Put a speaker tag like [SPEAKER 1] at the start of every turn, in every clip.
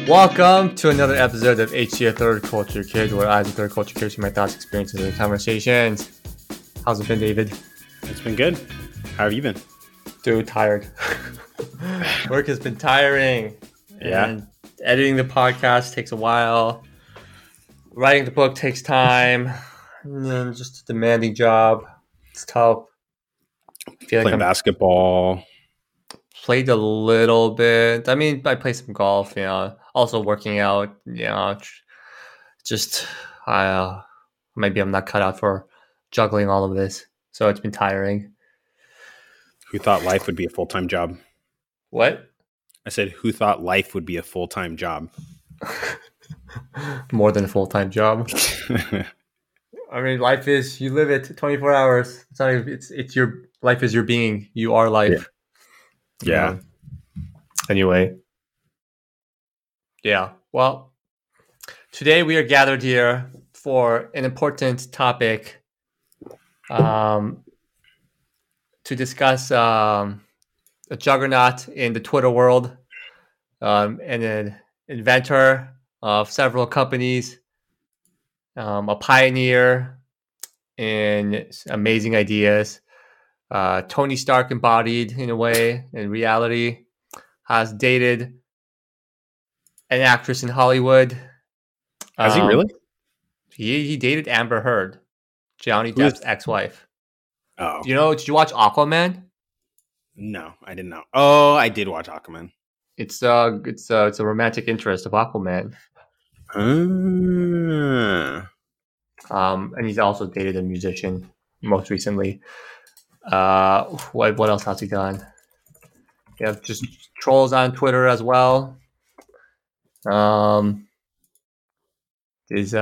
[SPEAKER 1] Welcome to another episode of HCA Third Culture Kid, where I, the third culture kid, share my thoughts, experiences, and conversations. How's it been, David?
[SPEAKER 2] It's been good. How have you been?
[SPEAKER 1] Dude, tired. Work has been tiring.
[SPEAKER 2] Yeah.
[SPEAKER 1] And editing the podcast takes a while. Writing the book takes time. And then just a demanding job. It's tough.
[SPEAKER 2] Playing basketball.
[SPEAKER 1] Played a little bit. I mean, I play some golf, also working out, just maybe I'm not cut out for juggling all of this. So it's been tiring.
[SPEAKER 2] Who thought life would be a full-time job?
[SPEAKER 1] What?
[SPEAKER 2] I said, who thought life would be a full-time job?
[SPEAKER 1] More than a full-time job. I mean, life is, you live it 24 hours. It's not even, it's your life is your being. You are life.
[SPEAKER 2] Yeah.
[SPEAKER 1] Anyway. Yeah. Well, today we are gathered here for an important topic to discuss a juggernaut in the Twitter world, and an inventor of several companies, a pioneer in amazing ideas. Tony Stark embodied in a way, in reality, has dated an actress in Hollywood.
[SPEAKER 2] Has he really?
[SPEAKER 1] He dated Amber Heard, Johnny Depp's ex-wife.
[SPEAKER 2] Oh.
[SPEAKER 1] Did you watch Aquaman?
[SPEAKER 2] No, I did not. Oh, I did watch Aquaman.
[SPEAKER 1] It's a romantic interest of Aquaman. And he's also dated a musician most recently. What else has he done? Yeah, just trolls on Twitter as well. Is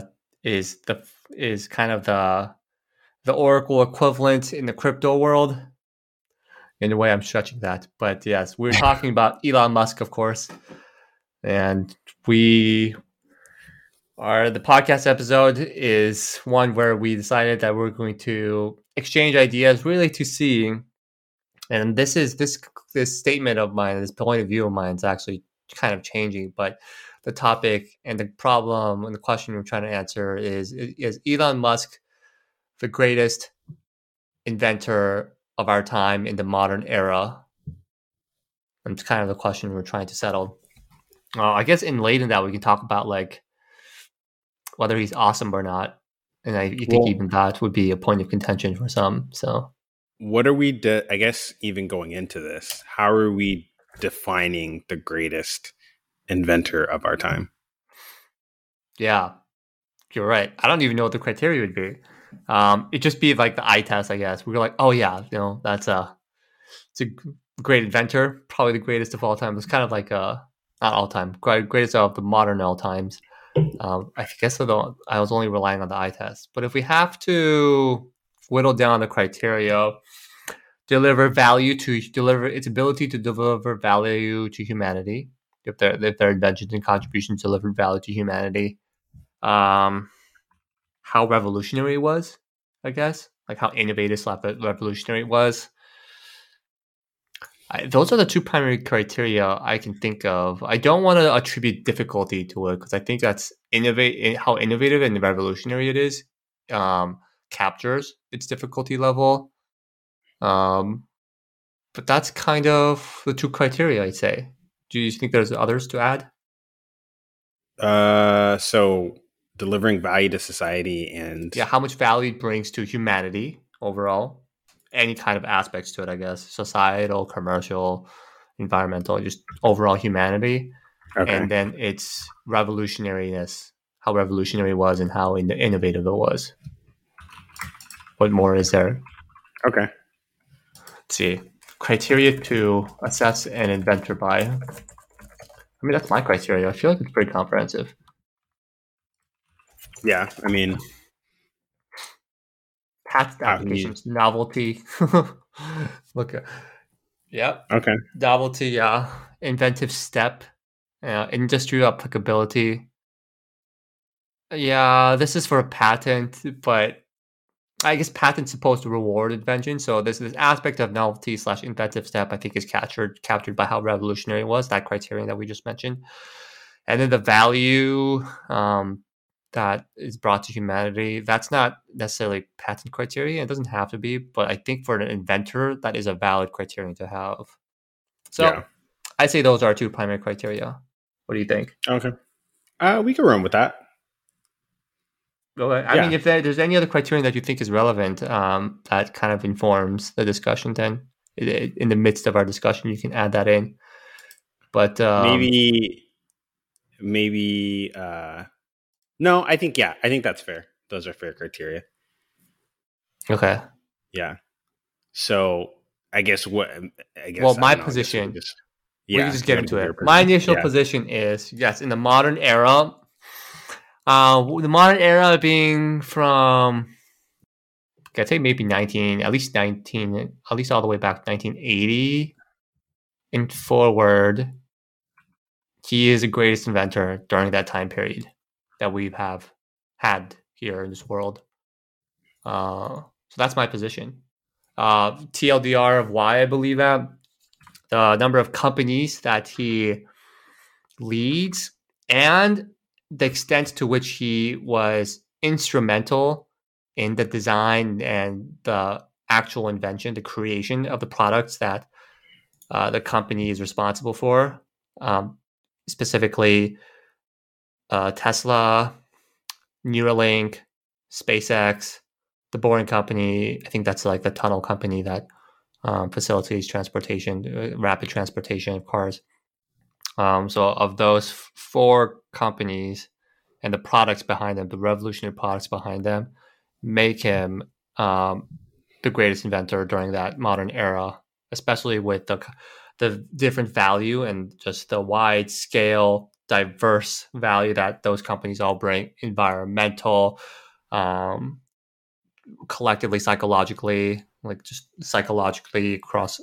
[SPEAKER 1] kind of the Oracle equivalent in the crypto world. In a way, I'm stretching that, but yes, we're talking about Elon Musk, of course, and the podcast episode is one where we decided that we're going to exchange ideas, really to see. And this statement of mine, this point of view of mine, is actually kind of changing. But the topic and the problem and the question we're trying to answer is Elon Musk the greatest inventor of our time in the modern era? And it's kind of the question we're trying to settle. I guess in later that we can talk about like whether he's awesome or not. And I think even that would be a point of contention for some. So
[SPEAKER 2] what are we, I guess, even going into this, how are we defining the greatest inventor of our time?
[SPEAKER 1] Yeah, you're right. I don't even know what the criteria would be. It'd just be like the eye test, I guess. We're like, oh yeah, it's a great inventor, probably the greatest of all time. It's kind of like not all time, greatest of the modern all times. I guess although I was only relying on the eye test. But if we have to whittle down the criteria, deliver its ability to deliver value to humanity, if their inventions and contributions delivered value to humanity, how revolutionary it was, I guess, like how innovative / revolutionary it was. Those are the two primary criteria I can think of. I don't want to attribute difficulty to it because I think that's how innovative and revolutionary it is captures its difficulty level. But that's kind of the two criteria, I'd say. Do you think there's others to add?
[SPEAKER 2] So delivering value to society and
[SPEAKER 1] how much value it brings to humanity overall. Any kind of aspects to it, I guess. Societal, commercial, environmental, just overall humanity. Okay. And then its revolutionariness, how revolutionary it was and how innovative it was. What more is there?
[SPEAKER 2] Okay.
[SPEAKER 1] Let's see. Criteria to assess an inventor by. I mean, that's my criteria. I feel like it's pretty comprehensive.
[SPEAKER 2] Yeah, I mean...
[SPEAKER 1] Patent applications, novelty. Look, yeah.
[SPEAKER 2] Okay.
[SPEAKER 1] Novelty, yeah. Inventive step, industry applicability. Yeah, this is for a patent, but I guess patent's supposed to reward invention. So this aspect of novelty / inventive step, I think, is captured by how revolutionary it was, that criterion that we just mentioned. And then the value that is brought to humanity, that's not necessarily patent criteria. It doesn't have to be, but I think for an inventor, that is a valid criterion to have.
[SPEAKER 2] Yeah.
[SPEAKER 1] So I say those are two primary criteria. What do you think?
[SPEAKER 2] Okay. We can run with that.
[SPEAKER 1] I mean, if there's any other criterion that you think is relevant, that kind of informs the discussion, then in the midst of our discussion, you can add that in. But
[SPEAKER 2] maybe. No, I think that's fair. Those are fair criteria.
[SPEAKER 1] Okay.
[SPEAKER 2] Yeah. So I guess
[SPEAKER 1] my position. We can just get into it.
[SPEAKER 2] Position.
[SPEAKER 1] My initial position is yes, in the modern era. The modern era being from, I'd say maybe at least all the way back to 1980 and forward. He is the greatest inventor during that time period that we have had here in this world. So that's my position. TLDR of why I believe that. The number of companies that he leads and the extent to which he was instrumental in the design and the actual invention, the creation of the products that the company is responsible for. Specifically, Tesla, Neuralink, SpaceX, the Boring Company. I think that's like the tunnel company that facilitates transportation, rapid transportation of cars. So of those 4 companies and the products behind them, the revolutionary products behind them, make him the greatest inventor during that modern era, especially with the different value and just the wide scale, diverse value that those companies all bring, environmental, collectively, psychologically, like just psychologically across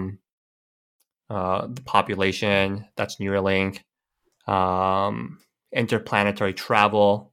[SPEAKER 1] the population. That's Neuralink, interplanetary travel.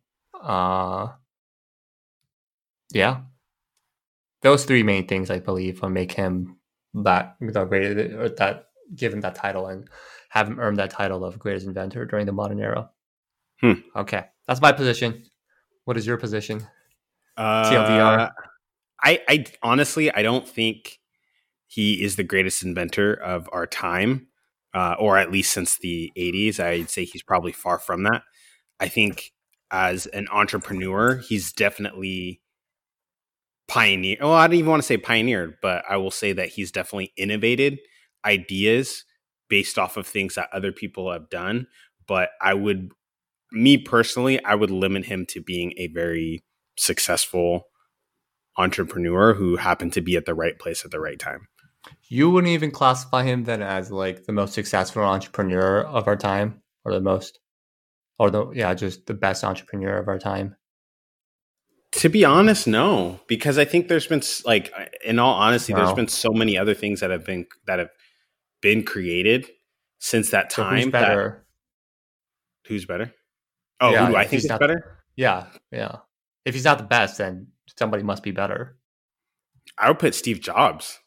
[SPEAKER 1] Yeah, those 3 main things I believe will make him that give him that title and have him earn that title of greatest inventor during the modern era. Okay, that's my position. What is your position? TLDR.
[SPEAKER 2] I honestly, I don't think he is the greatest inventor of our time, or at least since the 80s. I'd say he's probably far from that. I think as an entrepreneur, he's definitely pioneer. Well, I don't even want to say pioneered, but I will say that he's definitely innovated ideas based off of things that other people have done. But me personally, I would limit him to being a very successful entrepreneur who happened to be at the right place at the right time.
[SPEAKER 1] You wouldn't even classify him then as like the most successful entrepreneur of our time, or just the best entrepreneur of our time.
[SPEAKER 2] To be honest, no, because I think there's been, like, in all honesty, there's been so many other things that have been created since that time.
[SPEAKER 1] So who's better?
[SPEAKER 2] Who's better? Oh, who do I think is better?
[SPEAKER 1] Yeah. If he's not the best, then somebody must be better.
[SPEAKER 2] I would put Steve Jobs.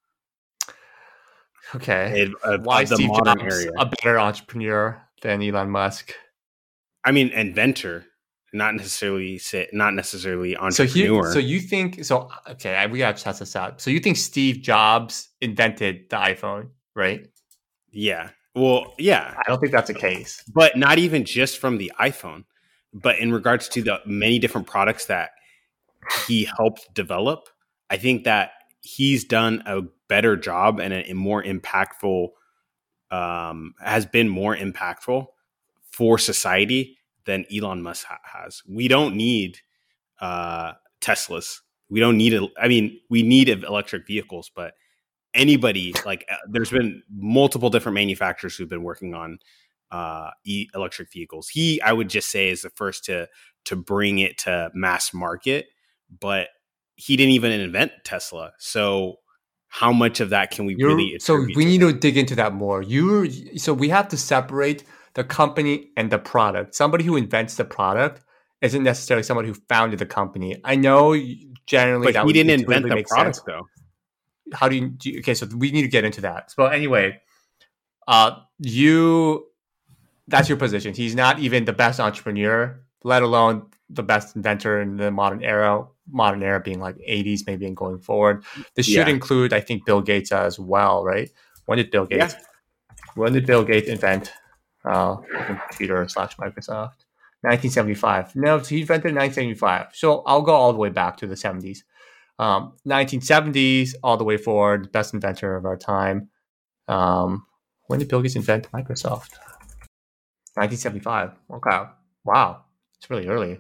[SPEAKER 1] Okay. Why Steve Jobs a better entrepreneur than Elon Musk?
[SPEAKER 2] I mean, inventor, not necessarily entrepreneur.
[SPEAKER 1] So you think okay, we gotta test this out. So you think Steve Jobs invented the iPhone, right?
[SPEAKER 2] Yeah. Well, yeah.
[SPEAKER 1] I don't think that's the case.
[SPEAKER 2] But not even just from the iPhone, but in regards to the many different products that he helped develop, I think that he's done a better job and a more impactful, has been more impactful for society than Elon Musk has. We don't need Teslas. We don't need we need electric vehicles, but anybody, like, there's been multiple different manufacturers who've been working on electric vehicles. He, I would just say, is the first to bring it to mass market, but he didn't even invent Tesla. So how much of that can we really attribute?
[SPEAKER 1] So we need to dig into that more. So we have to separate the company and the product. Somebody who invents the product isn't necessarily somebody who founded the company. I know generally,
[SPEAKER 2] but he didn't invent the product though.
[SPEAKER 1] How do you? Okay, so we need to get into that. So anyway, you That's your position. He's not even the best entrepreneur, let alone the best inventor in the modern era. Modern era being like 80s, maybe, and going forward. This should
[SPEAKER 2] Yeah.
[SPEAKER 1] include, I think, Bill Gates as well, right? When did Bill
[SPEAKER 2] Yeah.
[SPEAKER 1] Gates? When did Bill Gates invent computer slash Microsoft? 1975. No, he invented 1975. So I'll go all the way back to the 70s. 1970s all the way forward, best inventor of our time. When did Bill Gates invent Microsoft? 1975. Okay. Wow. It's really early.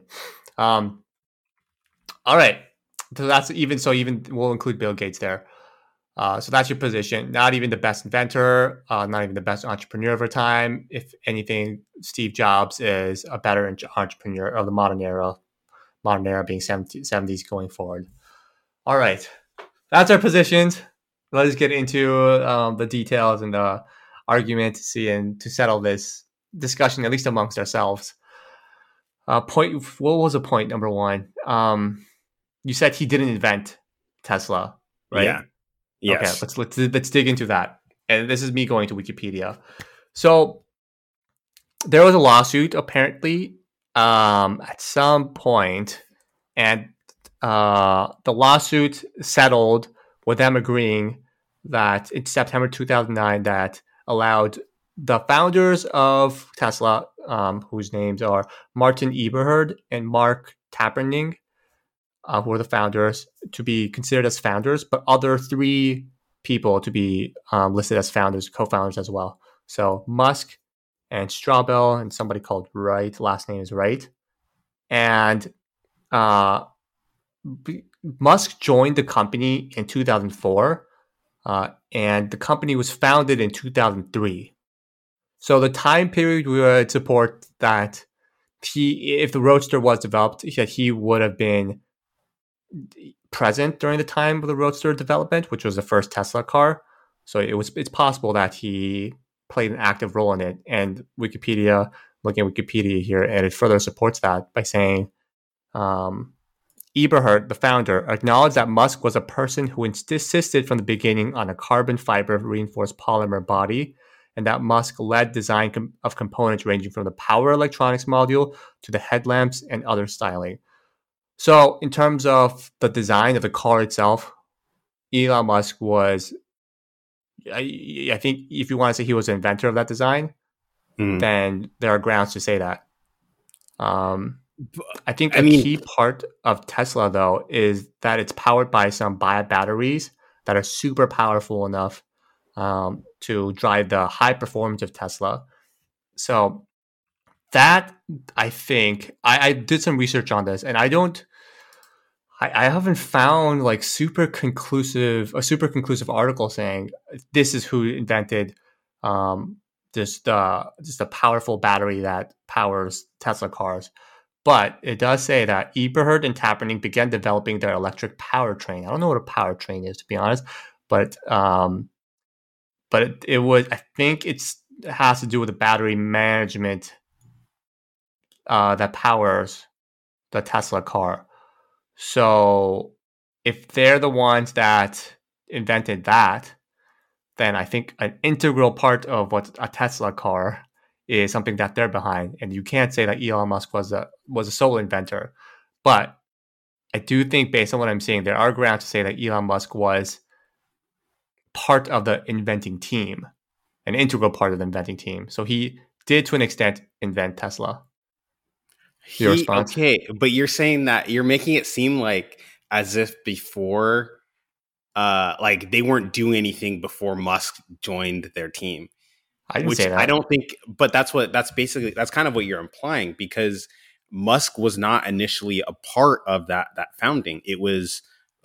[SPEAKER 1] All right. So that's even we'll include Bill Gates there. So that's your position. Not even the best inventor, not even the best entrepreneur of our time. If anything, Steve Jobs is a better entrepreneur of the modern era. Modern era being 70s going forward. All right. That's our positions. Let us get into the details and the argument to see and to settle this discussion, at least amongst ourselves. What was the point number one? You said he didn't invent Tesla, right?
[SPEAKER 2] Yeah. Yes.
[SPEAKER 1] Okay, let's dig into that. And this is me going to Wikipedia. So there was a lawsuit apparently at some point, and the lawsuit settled with them agreeing that in September 2009 that allowed the founders of Tesla, whose names are Martin Eberhard and Mark Taperning, who are the founders, to be considered as founders, but other three people to be listed as founders, co-founders as well. So Musk and Straubel and somebody called Wright, last name is Wright. And Musk joined the company in 2004, and the company was founded in 2003. So the time period would support that if the Roadster was developed, that he would have been present during the time of the Roadster development, which was the first Tesla car. So it's possible that he played an active role in it. And Wikipedia, looking at Wikipedia here, and it further supports that by saying Eberhard, the founder, acknowledged that Musk was a person who insisted from the beginning on a carbon fiber reinforced polymer body, and that Musk led design of components ranging from the power electronics module to the headlamps and other styling. So in terms of the design of the car itself, Elon Musk was, I think if you want to say he was the inventor of that design, then there are grounds to say that. I think key part of Tesla, though, is that it's powered by some batteries that are super powerful enough to drive the high performance of Tesla. So that, I think, I did some research on this, and I haven't found like a super conclusive article saying this is who invented just a powerful battery that powers Tesla cars. But it does say that Eberhard and Taperning began developing their electric powertrain. I don't know what a powertrain is, to be honest, but it was, I think it has to do with the battery management that powers the Tesla car. So if they're the ones that invented that, then I think an integral part of what a Tesla car is something that they're behind. And you can't say that Elon Musk was a sole inventor. But I do think, based on what I'm seeing, there are grounds to say that Elon Musk was part of the inventing team, an integral part of the inventing team. So he did, to an extent, invent Tesla. Your response?
[SPEAKER 2] Okay, but you're saying that you're making it seem like as if before, like they weren't doing anything before Musk joined their team.
[SPEAKER 1] I didn't say that.
[SPEAKER 2] I don't think, but that's kind of what you're implying, because Musk was not initially a part of that founding. It was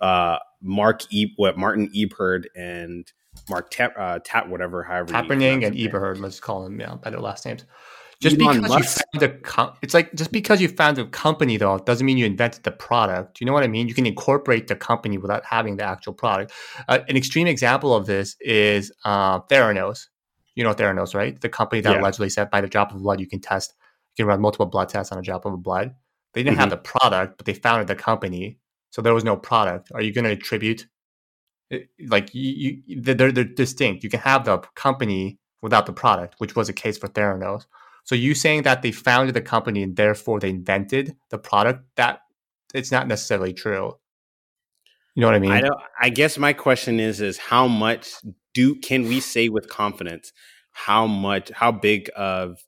[SPEAKER 2] Martin Eberhard and Mark
[SPEAKER 1] Taperning and Eberhard, let's call them by their last names. Just because you found a company, though, doesn't mean you invented the product. You know what I mean? You can incorporate the company without having the actual product. An extreme example of this is Theranos. You know Theranos, right? The company that allegedly said by the drop of blood you can run multiple blood tests on a drop of blood. They didn't have the product, but they founded the company, so there was no product. Are you going to attribute like they're distinct? You can have the company without the product, which was the case for Theranos. So you saying that they founded the company and therefore they invented the product, that it's not necessarily true. You know what I
[SPEAKER 2] I
[SPEAKER 1] mean?
[SPEAKER 2] don't. I guess my question is how much can we say with confidence how big of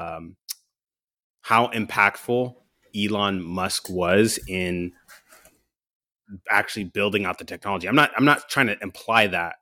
[SPEAKER 2] how impactful Elon Musk was in actually building out the technology. I'm not trying to imply that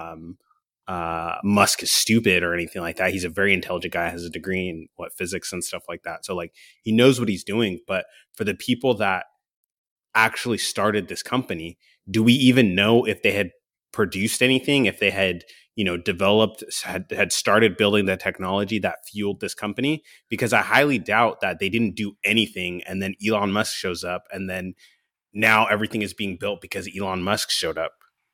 [SPEAKER 2] Musk is stupid or anything like that. He's a very intelligent guy, has a degree in physics and stuff like that. So like he knows what he's doing. But for the people that actually started this company, do we even know if they had produced anything, if they had developed, had started building the technology that fueled this company? Because I highly doubt that they didn't do anything and then Elon Musk shows up and then now everything is being built because Elon Musk showed up.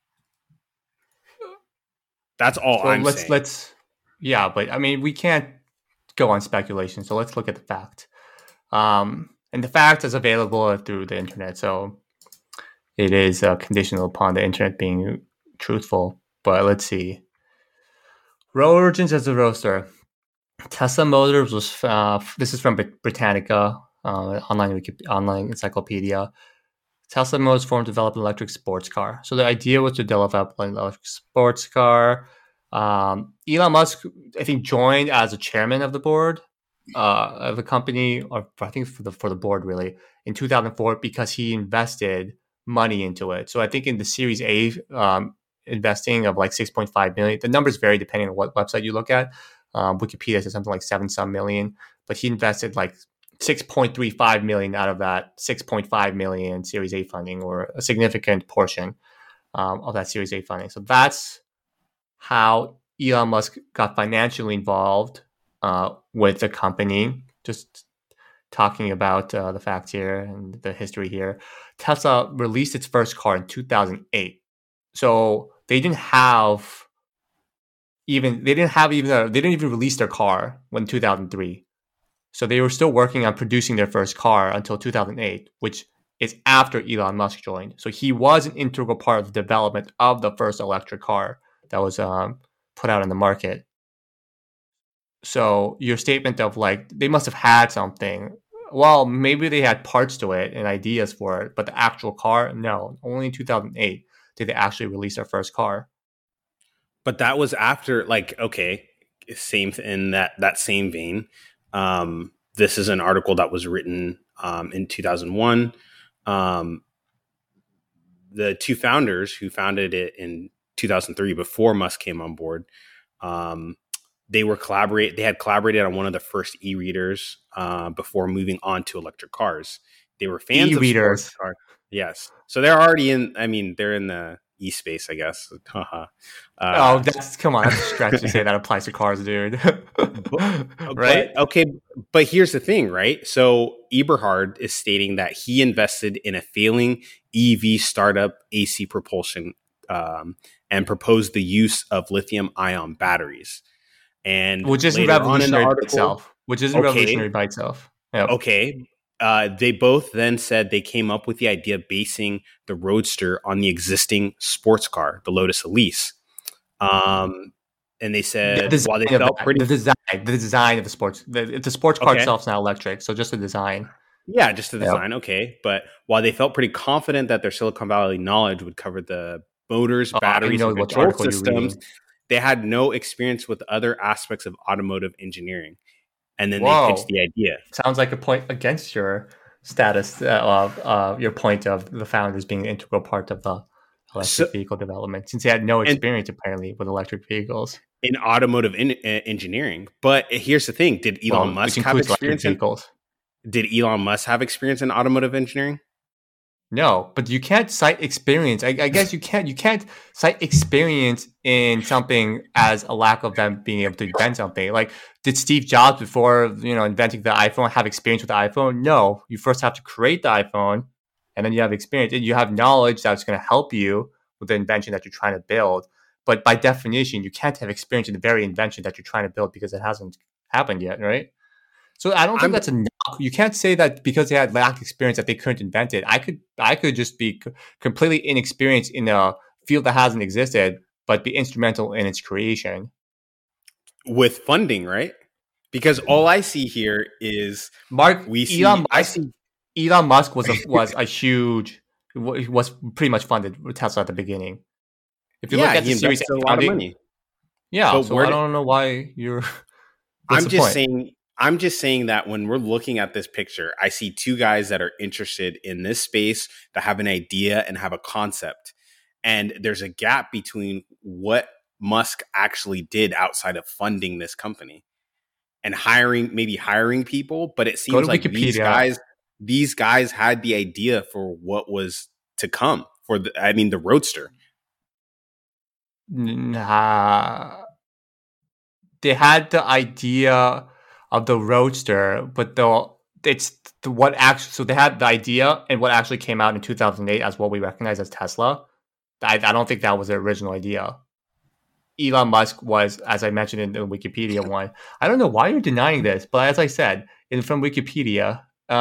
[SPEAKER 2] That's all
[SPEAKER 1] So
[SPEAKER 2] I'm saying.
[SPEAKER 1] yeah, but I mean, we can't go on speculation. So let's look at the fact. And the fact is available through the internet. So it is conditional upon the internet being truthful. But let's see. Origins as a roadster. Tesla Motors was, this is from Britannica, online encyclopedia. Tesla Motors formed to develop an electric sports car. So the idea was to develop an electric sports car. Elon Musk, I think, joined as a chairman of the board of the company, or I think for the board really, in 2004 because he invested money into it. So I think in the Series A investing of like 6.5 million. The numbers vary depending on what website you look at. Wikipedia says something like 7 million, but he invested like 6.35 million out of that 6.5 million Series A funding, or a significant portion of that Series A funding. So that's how Elon Musk got financially involved with the company. Just talking about the facts here and the history here. Tesla released its first car in 2008. So they didn't even release their car when 2003. So they were still working on producing their first car until 2008, which is after Elon Musk joined. So he was an integral part of the development of the first electric car that was put out in the market. So your statement of like they must have had something, well, maybe they had parts to it and ideas for it, but the actual car, no. Only in 2008 did they actually release their first car.
[SPEAKER 2] But that was after, like, okay, same in that same vein. This is an article that was written in 2001. The two founders who founded it in 2003, before Musk came on board, they had collaborated on one of the first e-readers before moving on to electric cars. They were fans
[SPEAKER 1] E-readers.
[SPEAKER 2] of sports cars. Yes. So they're already they're in the e-space, I guess.
[SPEAKER 1] Oh, come on, that's a stretch to say that applies to cars, dude. Right?
[SPEAKER 2] But here's the thing, right? So Eberhard is stating that he invested in a failing EV startup AC propulsion and proposed the use of lithium-ion batteries. And
[SPEAKER 1] which isn't revolutionary by itself. Which isn't revolutionary by itself. Yep.
[SPEAKER 2] Okay. They both then said they came up with the idea of basing the Roadster on the existing sports car, the Lotus Elise. And they said while they felt pretty
[SPEAKER 1] the design of the sports car itself is not electric, so just the design.
[SPEAKER 2] Yeah, just the design. Yep. Okay, but while they felt pretty confident that their Silicon Valley knowledge would cover the motors, batteries, and control systems, they had no experience with other aspects of automotive engineering. And then they pitched the idea.
[SPEAKER 1] Sounds like a point against your status of your point of the founders being an integral part of the electric vehicle development, since they had no experience apparently with electric vehicles
[SPEAKER 2] in automotive engineering. But here's the thing: did Elon Musk have experience in vehicles? Did Elon Musk have experience in automotive engineering?
[SPEAKER 1] No, but you can't cite experience. I guess you can't cite experience in something as a lack of them being able to invent something. Like, did Steve Jobs, before inventing the iPhone, have experience with the iPhone? No. You first have to create the iPhone, and then you have experience. And you have knowledge that's going to help you with the invention that you're trying to build. But by definition, you can't have experience in the very invention that you're trying to build because it hasn't happened yet, right? So I don't think that's a knock. You can't say that because they had lack experience that they couldn't invent it. I could just be completely inexperienced in a field that hasn't existed, but be instrumental in its creation.
[SPEAKER 2] With funding, right? Because all I see here is
[SPEAKER 1] Mark
[SPEAKER 2] we see
[SPEAKER 1] Elon
[SPEAKER 2] I
[SPEAKER 1] Musk.
[SPEAKER 2] see
[SPEAKER 1] Elon Musk was a huge was pretty much funded with Tesla at the beginning. If you look
[SPEAKER 2] yeah,
[SPEAKER 1] at
[SPEAKER 2] he
[SPEAKER 1] the Series
[SPEAKER 2] invested
[SPEAKER 1] A
[SPEAKER 2] a lot of
[SPEAKER 1] founding,
[SPEAKER 2] money.
[SPEAKER 1] yeah.
[SPEAKER 2] But
[SPEAKER 1] So
[SPEAKER 2] where
[SPEAKER 1] I
[SPEAKER 2] did
[SPEAKER 1] don't know why you're. What's
[SPEAKER 2] I'm
[SPEAKER 1] the
[SPEAKER 2] just
[SPEAKER 1] point?
[SPEAKER 2] saying I'm just saying that when we're looking at this picture, I see two guys that are interested in this space, that have an idea and have a concept. And there's a gap between what Musk actually did outside of funding this company and maybe hiring people, but it
[SPEAKER 1] Go to
[SPEAKER 2] seems like
[SPEAKER 1] Wikipedia.
[SPEAKER 2] these guys had the idea for what was to come for the Roadster.
[SPEAKER 1] Nah, they had the idea of the Roadster, but what actually. So they had the idea, and what actually came out in 2008 as what we recognize as Tesla. I don't think that was the original idea. Elon Musk was, as I mentioned in the Wikipedia one. I don't know why you're denying this, but as I said, from Wikipedia,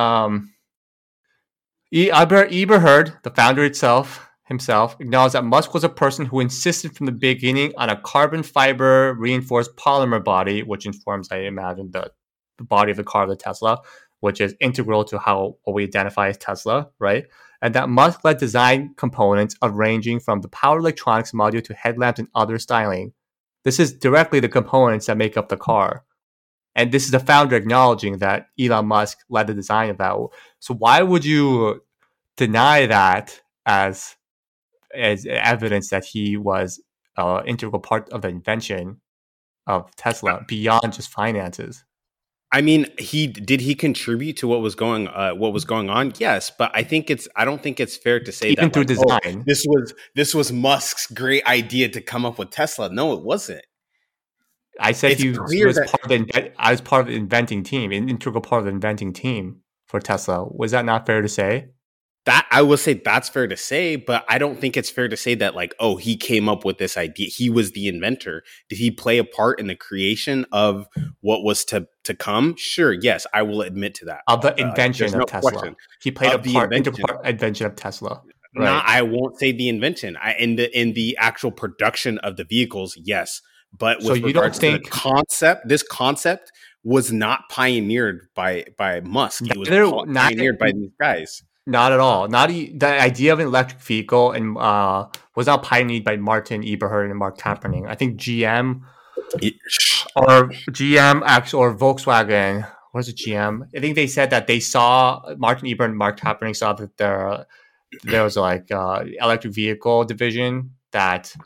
[SPEAKER 1] Eberhard, the founder himself, acknowledged that Musk was a person who insisted from the beginning on a carbon fiber reinforced polymer body, which informs, I imagine, the body of the car of the Tesla, which is integral to what we identify as Tesla, right? And that Musk led design components of ranging from the power electronics module to headlamps and other styling. This is directly the components that make up the car. And this is the founder acknowledging that Elon Musk led the design of that. So why would you deny that as evidence that he was an integral part of the invention of Tesla beyond just finances?
[SPEAKER 2] I mean, he contribute to what was going on? Yes, but I don't think it's fair to say
[SPEAKER 1] Even
[SPEAKER 2] that
[SPEAKER 1] through
[SPEAKER 2] like, oh,
[SPEAKER 1] design.
[SPEAKER 2] this was Musk's great idea to come up with Tesla. No, it wasn't.
[SPEAKER 1] I said
[SPEAKER 2] It's
[SPEAKER 1] he
[SPEAKER 2] clear
[SPEAKER 1] was
[SPEAKER 2] that
[SPEAKER 1] part of I was part of the inventing team, an integral part of the inventing team for Tesla. Was that not fair to say?
[SPEAKER 2] that I will say that's fair to say, but I don't think it's fair to say that like, oh, he came up with this idea. He was the inventor. Did he play a part in the creation of what was to come? Sure, yes, I will admit to that.
[SPEAKER 1] Of the
[SPEAKER 2] There's
[SPEAKER 1] invention of
[SPEAKER 2] no
[SPEAKER 1] Tesla.
[SPEAKER 2] question
[SPEAKER 1] He played a
[SPEAKER 2] of the
[SPEAKER 1] integral
[SPEAKER 2] invention.
[SPEAKER 1] part invention of Tesla.
[SPEAKER 2] Not,
[SPEAKER 1] Right.
[SPEAKER 2] I won't say the invention. In the actual production of the vehicles, yes. But
[SPEAKER 1] So
[SPEAKER 2] with
[SPEAKER 1] you don't
[SPEAKER 2] regards to the
[SPEAKER 1] think
[SPEAKER 2] concept, this concept was not pioneered by Musk. It was
[SPEAKER 1] neither
[SPEAKER 2] pioneered by these guys.
[SPEAKER 1] not at all. The idea of an electric vehicle and was not pioneered by Martin Eberhard and Mark Kaepernick. I think or Volkswagen. What is it? GM. I think they said that they saw Martin Eberhard and Mark Kaepernick saw that there was like electric vehicle division that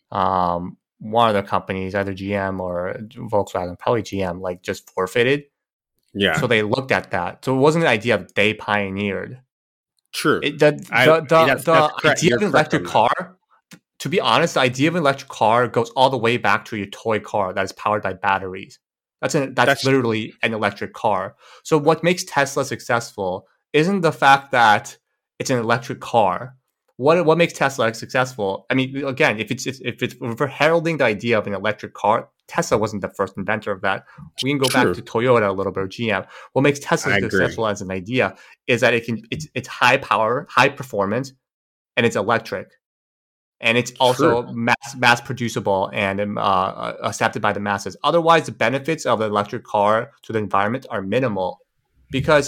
[SPEAKER 1] one of the companies, either GM or Volkswagen, probably GM, like just forfeited.
[SPEAKER 2] Yeah,
[SPEAKER 1] So they looked at that. So it wasn't an idea that they pioneered.
[SPEAKER 2] true.
[SPEAKER 1] The
[SPEAKER 2] That's correct.
[SPEAKER 1] idea
[SPEAKER 2] You're
[SPEAKER 1] of an
[SPEAKER 2] correct
[SPEAKER 1] electric
[SPEAKER 2] on that.
[SPEAKER 1] car, to be honest, the idea of an electric car goes all the way back to your toy car that is powered by batteries. That's
[SPEAKER 2] That's true.
[SPEAKER 1] literally an electric car. So what makes Tesla successful isn't the fact that it's an electric car. What makes Tesla successful? I mean, again, if we're heralding the idea of an electric car, Tesla wasn't the first inventor of that. We can go back
[SPEAKER 2] True.
[SPEAKER 1] to Toyota a little bit or GM. What makes Tesla
[SPEAKER 2] I agree.
[SPEAKER 1] successful as an idea is that it's high power, high performance, and it's electric, and it's
[SPEAKER 2] True.
[SPEAKER 1] also mass producible and accepted by the masses. Otherwise, the benefits of the electric car to the environment are minimal, because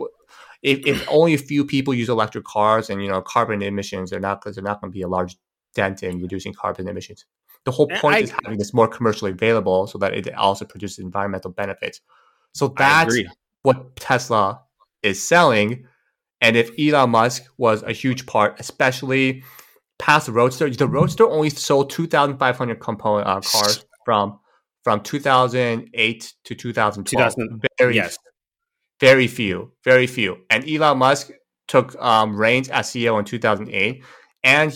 [SPEAKER 1] if only a few people use electric cars, and carbon emissions are not because they're not going to be a large dent in reducing carbon emissions. The whole point is having this more commercially available so that it also produces environmental benefits. So
[SPEAKER 2] I
[SPEAKER 1] that's
[SPEAKER 2] agree.
[SPEAKER 1] what Tesla is selling. And if Elon Musk was a huge part, especially past the Roadster only sold 2,500 component cars from 2008 to 2012.
[SPEAKER 2] 2000.
[SPEAKER 1] Very,
[SPEAKER 2] Yes.
[SPEAKER 1] very few, very few. And Elon Musk took reins as CEO in 2008. And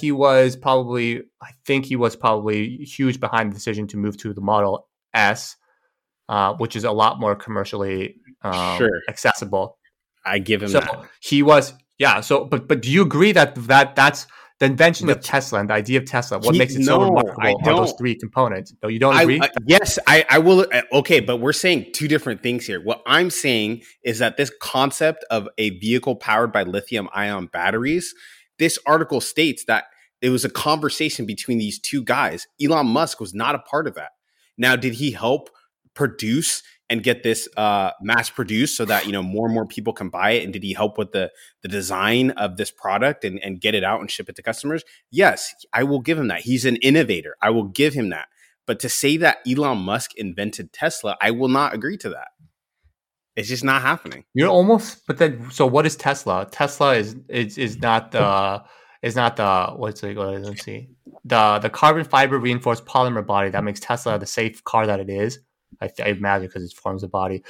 [SPEAKER 1] I think he was probably huge behind the decision to move to the Model S, which is a lot more commercially
[SPEAKER 2] Sure.
[SPEAKER 1] accessible.
[SPEAKER 2] I give him
[SPEAKER 1] So
[SPEAKER 2] that.
[SPEAKER 1] he was, yeah. So, but do you agree that's the invention of Tesla and the idea of Tesla? What makes it so remarkable are those three components. No, you don't agree?
[SPEAKER 2] Yes, I will. Okay, but we're saying two different things here. What I'm saying is that this concept of a vehicle powered by lithium ion batteries, this article states that it was a conversation between these two guys. Elon Musk was not a part of that. Now, did he help produce and get this mass produced so that more and more people can buy it? And did he help with the design of this product and get it out and ship it to customers? Yes, I will give him that. He's an innovator. I will give him that. But to say that Elon Musk invented Tesla, I will not agree to that. It's just not happening.
[SPEAKER 1] You're almost, but then, so what is Tesla? Tesla is not the what's it? Let's see, the carbon fiber reinforced polymer body that makes Tesla the safe car that it is. I imagine because it forms a body.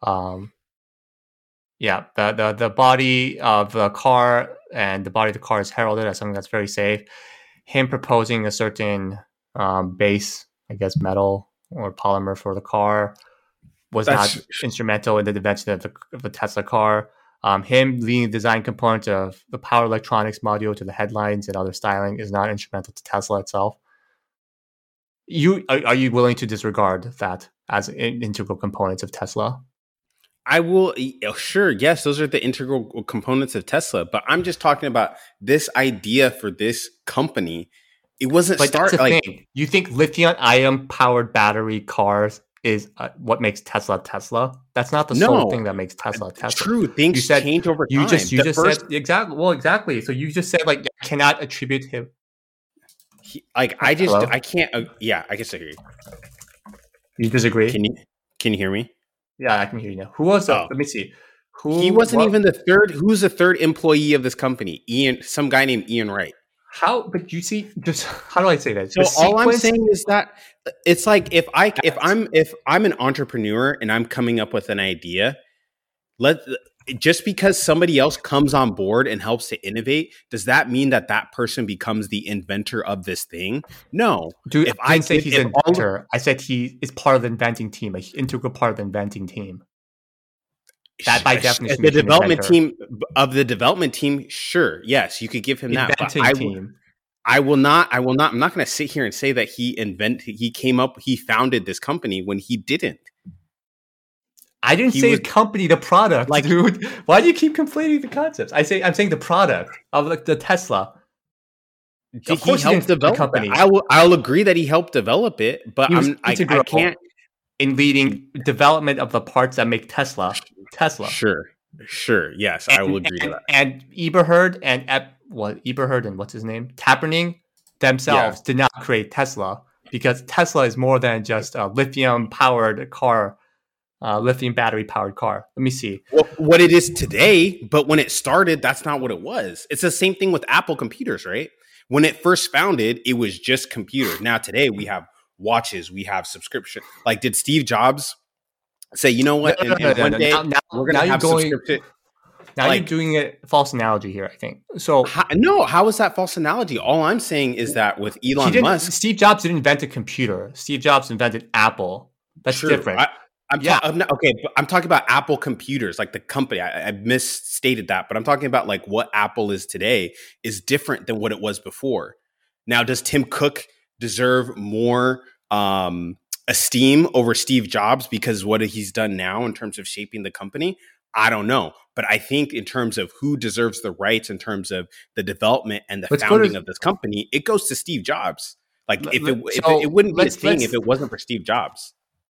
[SPEAKER 1] Yeah, the body of the car and the body of the car is heralded as something that's very safe. Him proposing a certain base, I guess, metal or polymer for the car was not instrumental in the invention of the Tesla car. Him leading the design components of the power electronics module to the headlines and other styling is not instrumental to Tesla itself. Are you willing to disregard that as integral components of Tesla?
[SPEAKER 2] I will. Sure. Yes, those are the integral components of Tesla. But I'm just talking about this idea for this company. It wasn't
[SPEAKER 1] thing. You think lithium-ion powered battery cars is what makes Tesla Tesla? That's not the sole thing that makes Tesla Tesla.
[SPEAKER 2] True, things change over time.
[SPEAKER 1] You just said exactly. Well, exactly. So you just said I cannot attribute him.
[SPEAKER 2] I can't. Yeah, I guess I hear you.
[SPEAKER 1] You disagree?
[SPEAKER 2] Can you hear me?
[SPEAKER 1] Yeah, I can hear you now. Who was? Let me see.
[SPEAKER 2] He wasn't even the third. Who's the third employee of this company? Some guy named Ian Wright.
[SPEAKER 1] How? But you see, just how do I say that?
[SPEAKER 2] So all I'm saying is that it's like if I'm an entrepreneur and I'm coming up with an idea, just because somebody else comes on board and helps to innovate, does that mean that person becomes the inventor of this thing? No.
[SPEAKER 1] Dude, if I didn't say he's an inventor, I said he is part of the inventing team, an integral part of the inventing team. That by definition,
[SPEAKER 2] the development team. Sure, yes, you could give him that. But I will not. I'm not going to sit here and say that he founded this company when he didn't.
[SPEAKER 1] I didn't say company, the product, dude. Why do you keep conflating the concepts? I'm saying the product of the Tesla.
[SPEAKER 2] Of course, he helped develop the company. I'll agree that he helped develop it, but I can't.
[SPEAKER 1] In leading development of the parts that make Tesla.
[SPEAKER 2] Sure. Yes, I will agree to that.
[SPEAKER 1] And Eberhard and what's his name? Taberning themselves did not create Tesla because Tesla is more than just a lithium-powered car, lithium battery-powered car. Let me see.
[SPEAKER 2] Well, what it is today, but when it started, that's not what it was. It's the same thing with Apple computers, right? When it first founded, it was just computers. Now today we have watches, we have subscription. Like, did Steve Jobs say, you know what? One day we're going to have subscription.
[SPEAKER 1] Now you're doing a false analogy here, I think. So
[SPEAKER 2] how is that false analogy? All I'm saying is that with Elon Musk,
[SPEAKER 1] Steve Jobs didn't invent a computer. Steve Jobs invented Apple. That's different.
[SPEAKER 2] Okay, but I'm talking about Apple computers, like the company. I misstated that, but I'm talking about like what Apple is today is different than what it was before. Now, does Tim Cook deserve more esteem over Steve Jobs because what he's done now in terms of shaping the company? I don't know. But I think in terms of who deserves the rights in terms of the development and the founding of this company, it goes to Steve Jobs. Like it wouldn't be a thing if it wasn't for Steve Jobs.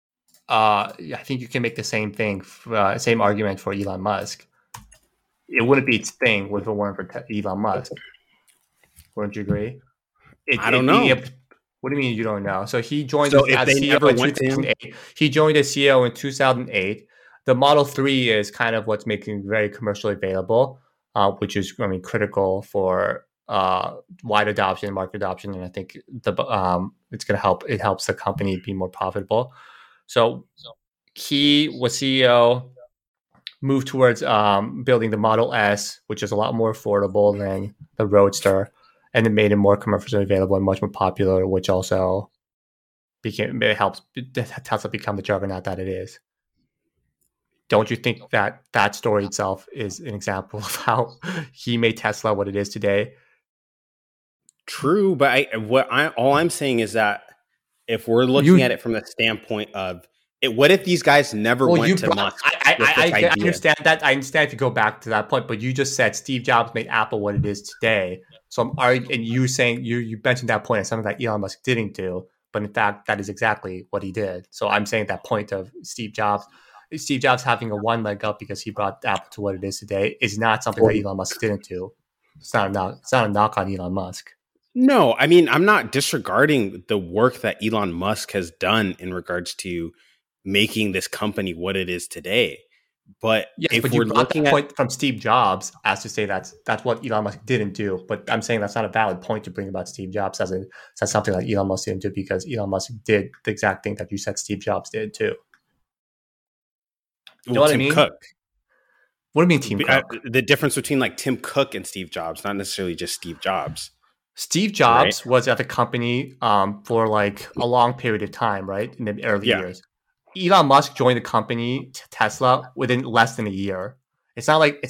[SPEAKER 1] I think you can make the same argument for Elon Musk. It wouldn't be its thing if it weren't for Elon Musk. Wouldn't you agree?
[SPEAKER 2] I don't know.
[SPEAKER 1] What do you mean you don't know? So he joined as CEO in 2008. He joined as CEO in 2008. The Model 3 is kind of what's making it very commercially available, which is critical for wide adoption, market adoption, and I think it's going to help. It helps the company be more profitable. So he was CEO, moved towards building the Model S, which is a lot more affordable than the Roadster, and it made it more commercially available and much more popular, which also helps Tesla become the juggernaut that it is. Don't you think that story itself is an example of how he made Tesla what it is today?
[SPEAKER 2] True, but all I'm saying is that if we're looking at it from the standpoint of what if these guys never went to Musk?
[SPEAKER 1] I understand that. I understand if you go back to that point, but you just said Steve Jobs made Apple what it is today. So I'm arguing, and you saying you mentioned that point as something that Elon Musk didn't do. but in fact, that is exactly what he did. So I'm saying that point of Steve Jobs having a one leg up because he brought Apple to what it is today is not something that Elon Musk didn't do. It's not a knock. It's not a knock on Elon Musk.
[SPEAKER 2] No, I mean, I'm not disregarding the work that Elon Musk has done in regards to making this company what it is today. But
[SPEAKER 1] yes,
[SPEAKER 2] if
[SPEAKER 1] but
[SPEAKER 2] we're
[SPEAKER 1] you brought
[SPEAKER 2] looking
[SPEAKER 1] that
[SPEAKER 2] at
[SPEAKER 1] point from Steve Jobs as to say that's what Elon Musk didn't do. But I'm saying that's not a valid point to bring about Steve Jobs as something that Elon Musk didn't do, because Elon Musk did the exact thing that you said Steve Jobs did too. You know what
[SPEAKER 2] Tim
[SPEAKER 1] I mean?
[SPEAKER 2] Cook.
[SPEAKER 1] What do you mean Tim Cook?
[SPEAKER 2] The difference between like Tim Cook and Steve Jobs, not necessarily just Steve Jobs.
[SPEAKER 1] Steve Jobs was at the company for like a long period of time, right? In the early years. Elon Musk joined the company, Tesla, within less than a year. It's not like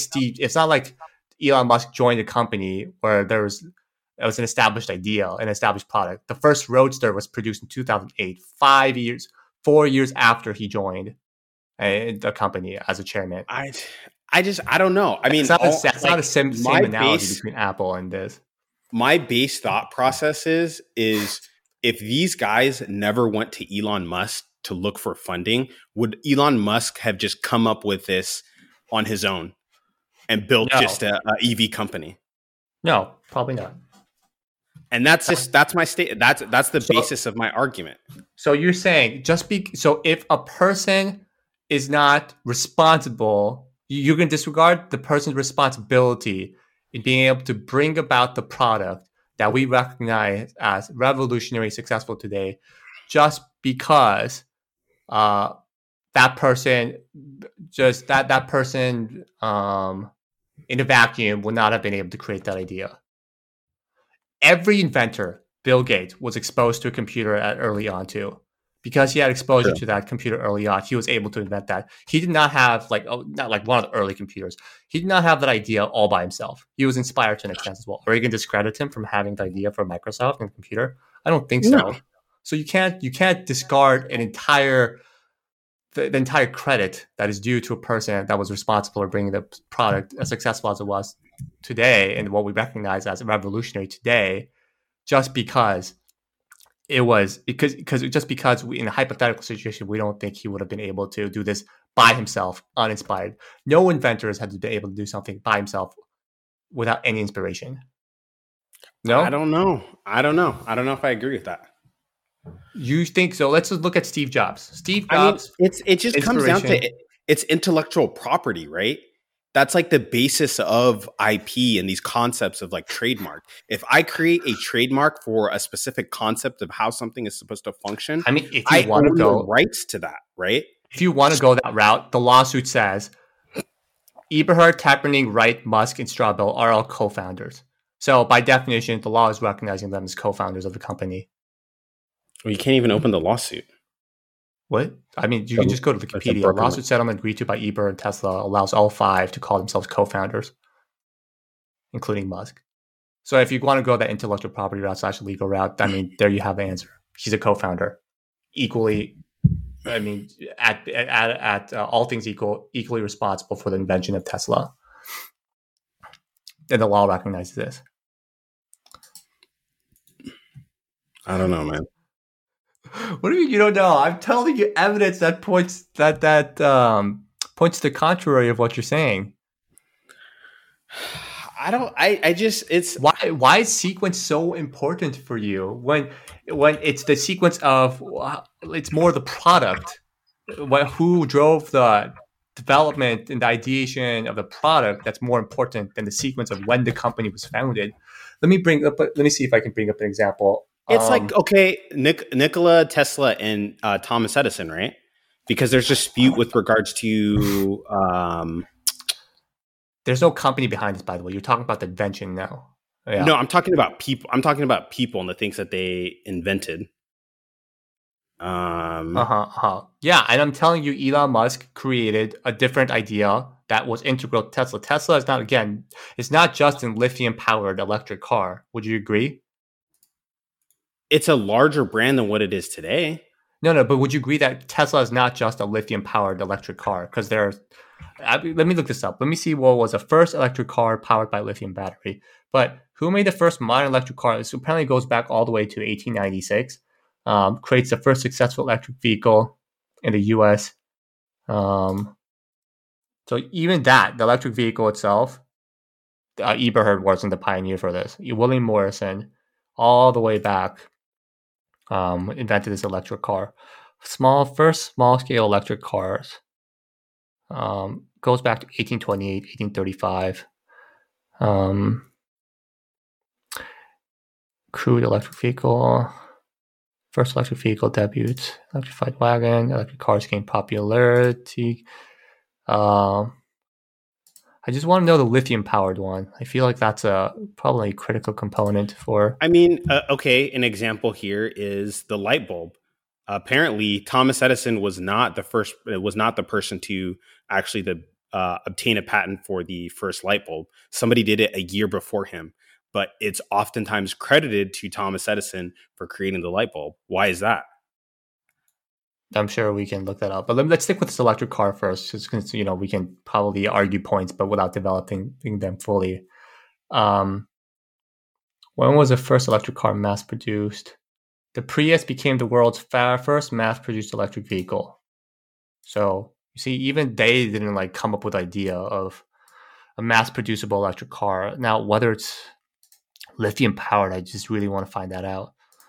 [SPEAKER 1] Elon Musk joined a company where it was an established idea, an established product. The first Roadster was produced in 2008, 4 years after he joined the company as a chairman.
[SPEAKER 2] I don't know. I mean,
[SPEAKER 1] it's not a same analogy between Apple and this.
[SPEAKER 2] My base thought process is if these guys never went to Elon Musk to look for funding, would Elon Musk have just come up with this on his own and built just a EV company?
[SPEAKER 1] No, probably not.
[SPEAKER 2] And that's my state. That's the basis of my argument.
[SPEAKER 1] So you're saying so if a person is not responsible, you can disregard the person's responsibility in being able to bring about the product that we recognize as revolutionary, successful today, just because that person in a vacuum would not have been able to create that idea. Every inventor, Bill Gates, was exposed to a computer early on too. Because he had exposure to that computer early on, he was able to invent that. He did not have not like one of the early computers. He did not have that idea all by himself. He was inspired to an extent as well. Are you going to discredit him from having the idea for Microsoft and the computer? I don't think so.
[SPEAKER 2] No.
[SPEAKER 1] So you can't discard the entire credit that is due to a person that was responsible for bringing the product as successful as it was today and what we recognize as revolutionary today, just because we, in a hypothetical situation, we don't think he would have been able to do this by himself, uninspired. No inventors had been able to do something by himself without any inspiration. No?
[SPEAKER 2] I don't know if I agree with that.
[SPEAKER 1] You think so? Let's just look at Steve Jobs. Steve Jobs.
[SPEAKER 2] I mean, it just comes down to it's intellectual property, right? That's like the basis of IP and these concepts of like trademark. If I create a trademark for a specific concept of how something is supposed to function,
[SPEAKER 1] I mean, if you want to go
[SPEAKER 2] rights to that, right?
[SPEAKER 1] If you want to go that route, the lawsuit says Eberhard, Taberning, Wright, Musk, and Straubel are all co-founders. So by definition, the law is recognizing them as co-founders of the company.
[SPEAKER 2] Well, you can't even open the lawsuit.
[SPEAKER 1] What? I mean, you can just go to Wikipedia. Lawsuit settlement agreed to by Eberhard and Tesla allows all five to call themselves co-founders, including Musk. So if you want to go that intellectual property route / legal route, I mean, there you have the answer. He's a co-founder. Equally, I mean, at all things equally responsible for the invention of Tesla. And the law recognizes this.
[SPEAKER 2] I don't know, man.
[SPEAKER 1] What do you mean you don't know? I'm telling you evidence that points points to the contrary of what you're saying. Why is sequence so important for you when it's the sequence of it's more the product, who drove the development and the ideation of the product that's more important than the sequence of when the company was founded. Let me see if I can bring up an example.
[SPEAKER 2] It's like, okay, Nikola Tesla and Thomas Edison, right? Because there's dispute with regards to...
[SPEAKER 1] There's no company behind this, by the way. You're talking about the invention now.
[SPEAKER 2] Yeah. No, I'm talking about people. I'm talking about people and the things that they invented.
[SPEAKER 1] Yeah, and I'm telling you, Elon Musk created a different idea that was integral to Tesla. Tesla is it's not just a lithium-powered electric car. Would you agree?
[SPEAKER 2] It's a larger brand than what it is today.
[SPEAKER 1] No, but would you agree that Tesla is not just a lithium-powered electric car? Because let me look this up. Let me see what was the first electric car powered by lithium battery. But who made the first modern electric car? This apparently goes back all the way to 1896. creates the first successful electric vehicle in the U.S. So even that, the electric vehicle itself, Eberhard wasn't the pioneer for this. William Morrison, all the way back, invented this electric car. First small scale electric cars goes back to 1828, 1835. Crude electric vehicle. First electric vehicle debuts. Electrified wagon. Electric cars gained popularity. I just want to know the lithium-powered one. I feel like that's probably a critical component for...
[SPEAKER 2] I mean, okay, an example here is the light bulb. Apparently, Thomas Edison was not the person to actually obtain a patent for the first light bulb. Somebody did it a year before him, but it's oftentimes credited to Thomas Edison for creating the light bulb. Why is that?
[SPEAKER 1] I'm sure we can look that up, but let's stick with this electric car first, because we can probably argue points, but without developing them fully. When was the first electric car mass produced? The Prius became the world's first mass-produced electric vehicle. So you see, even they didn't come up with the idea of a mass-producible electric car. Now, whether it's lithium-powered, I just really want to find that out.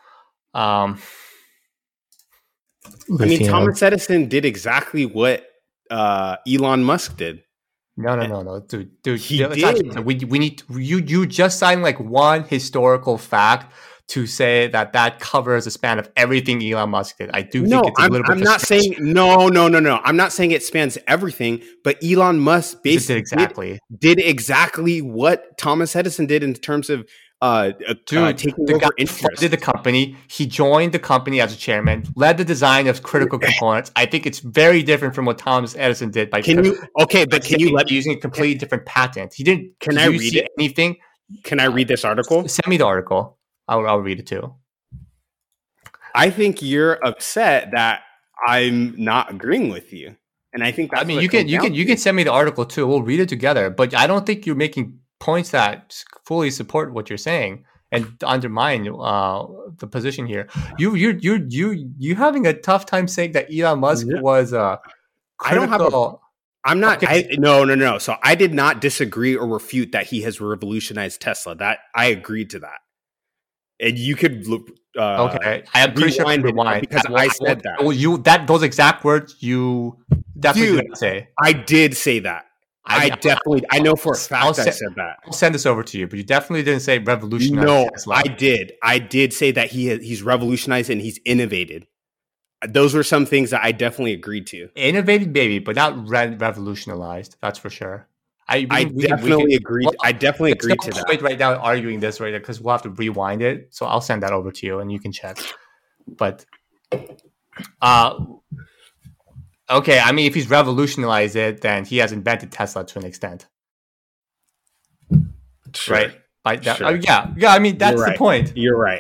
[SPEAKER 2] I mean, Thomas Edison did exactly what Elon Musk did.
[SPEAKER 1] No, dude.
[SPEAKER 2] He did.
[SPEAKER 1] We need you just signed one historical fact to say that covers the span of everything Elon Musk did. I do think it's a little bit.
[SPEAKER 2] I'm not saying no. I'm not saying it spans everything, but Elon Musk basically did exactly what Thomas Edison did in terms of taking over interest.
[SPEAKER 1] Did the company? He joined the company as a chairman, led the design of critical components. I think it's very different from what Thomas Edison did.
[SPEAKER 2] Can you
[SPEAKER 1] using a completely different patent? He didn't.
[SPEAKER 2] Can I read it?
[SPEAKER 1] Anything?
[SPEAKER 2] Can I read this article?
[SPEAKER 1] Send me the article. I'll read it too.
[SPEAKER 2] I think you're upset that I'm not agreeing with you, and I think that's
[SPEAKER 1] you can send me the article too. We'll read it together. But I don't think you're making points that fully support what you're saying and undermine the position here. You having a tough time saying that Elon Musk was critical.
[SPEAKER 2] I'm not. Okay. No. So I did not disagree or refute that he has revolutionized Tesla. That I agreed to that. And you could look.
[SPEAKER 1] Okay, I am pretty sure rewind
[SPEAKER 2] because I said
[SPEAKER 1] that. Those exact words you definitely didn't say.
[SPEAKER 2] I did say that. I know for a fact I said that.
[SPEAKER 1] I'll send this over to you, but you definitely didn't say revolutionized Tesla.
[SPEAKER 2] I did. I did say that he's revolutionized and he's innovated. Those were some things that I definitely agreed to.
[SPEAKER 1] Innovated, baby, but not revolutionized. That's for sure.
[SPEAKER 2] I definitely agree to that.
[SPEAKER 1] Point right now arguing this right now because we'll have to rewind it. So I'll send that over to you and you can check. But okay, I mean, if he's revolutionized it, then he has invented Tesla to an extent,
[SPEAKER 2] sure.
[SPEAKER 1] Right? Sure. Yeah. I mean, that's the point.
[SPEAKER 2] You're right.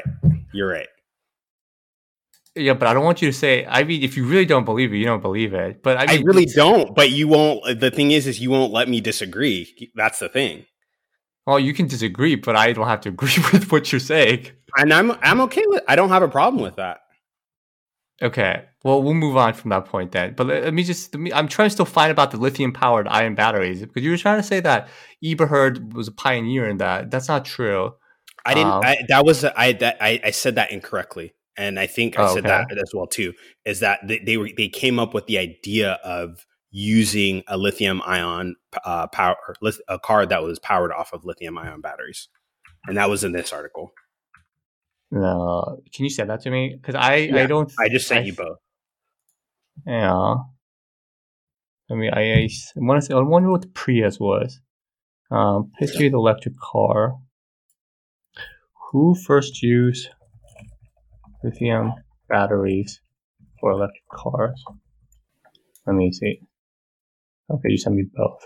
[SPEAKER 1] Yeah, but I don't want you to say. I mean, if you really don't believe it, you don't believe it. But I
[SPEAKER 2] really don't. But you won't. The thing is you won't let me disagree. That's the thing.
[SPEAKER 1] Well, you can disagree, but I don't have to agree with what you're saying.
[SPEAKER 2] And I'm okay with. I don't have a problem with that.
[SPEAKER 1] Okay. Well, we'll move on from that point then. But I'm trying to still find about the lithium-powered ion batteries because you were trying to say that Eberhard was a pioneer in that. That's not true.
[SPEAKER 2] I didn't. I said that incorrectly. And I think I said that as well too, is that they came up with the idea of using a lithium ion a car that was powered off of lithium ion batteries, and that was in this article.
[SPEAKER 1] No, can you send that to me? Because I don't.
[SPEAKER 2] I just sent you both.
[SPEAKER 1] Yeah. I mean, I wonder what the Prius was. History of the electric car. Who first used lithium batteries for electric cars? Let me see. Okay, you sent me both.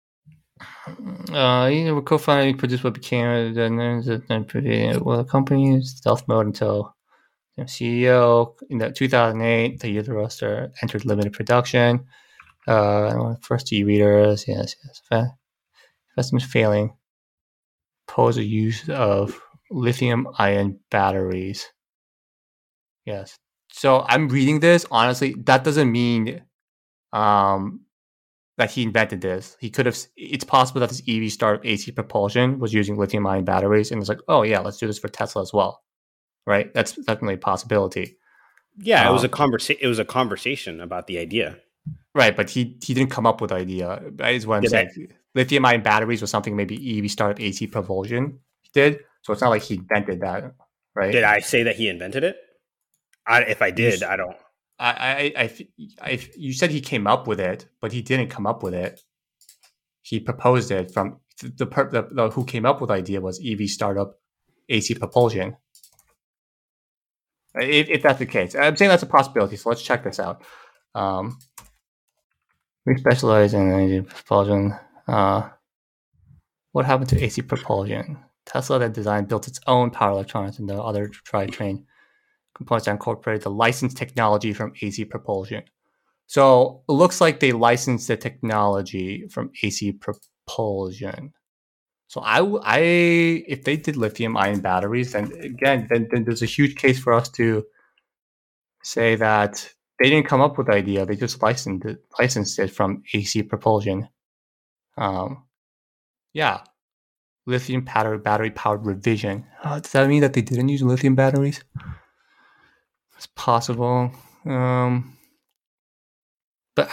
[SPEAKER 1] We're co-founding, produced what became the company stealth mode until CEO in 2008. The year the roadster entered limited production. First e-readers, yes. Customers failing. Pose a use of lithium-ion batteries. Yes. So I'm reading this. Honestly, that doesn't mean that he invented this. He could have. It's possible that this EV startup AC Propulsion was using lithium-ion batteries, and it's like, oh yeah, let's do this for Tesla as well, right? That's definitely a possibility.
[SPEAKER 2] Yeah, it was a conversation. It was a conversation about the idea.
[SPEAKER 1] Right, but he didn't come up with the idea. Is what I'm
[SPEAKER 2] Did I
[SPEAKER 1] saying. Lithium-ion batteries was something maybe EV startup AC Propulsion did. So it's not like he invented that, right?
[SPEAKER 2] did I say that he invented it? If I
[SPEAKER 1] You,
[SPEAKER 2] did, I don't.
[SPEAKER 1] you said he came up with it, but he didn't come up with it. He proposed it from the who came up with the idea was EV startup AC Propulsion. If that's the case, I'm saying that's a possibility. So let's check this out. We specialize in AC propulsion. What happened to AC propulsion? Tesla that designed built its own power electronics and the other drivetrain components that incorporated the licensed technology from AC propulsion. So it looks like they licensed the technology from AC propulsion. So if they did lithium-ion batteries, then again, then there's a huge case for us to say that they didn't come up with the idea; they just licensed it from AC propulsion. Yeah, lithium battery powered revision. Does that mean that they didn't use lithium batteries? It's possible. But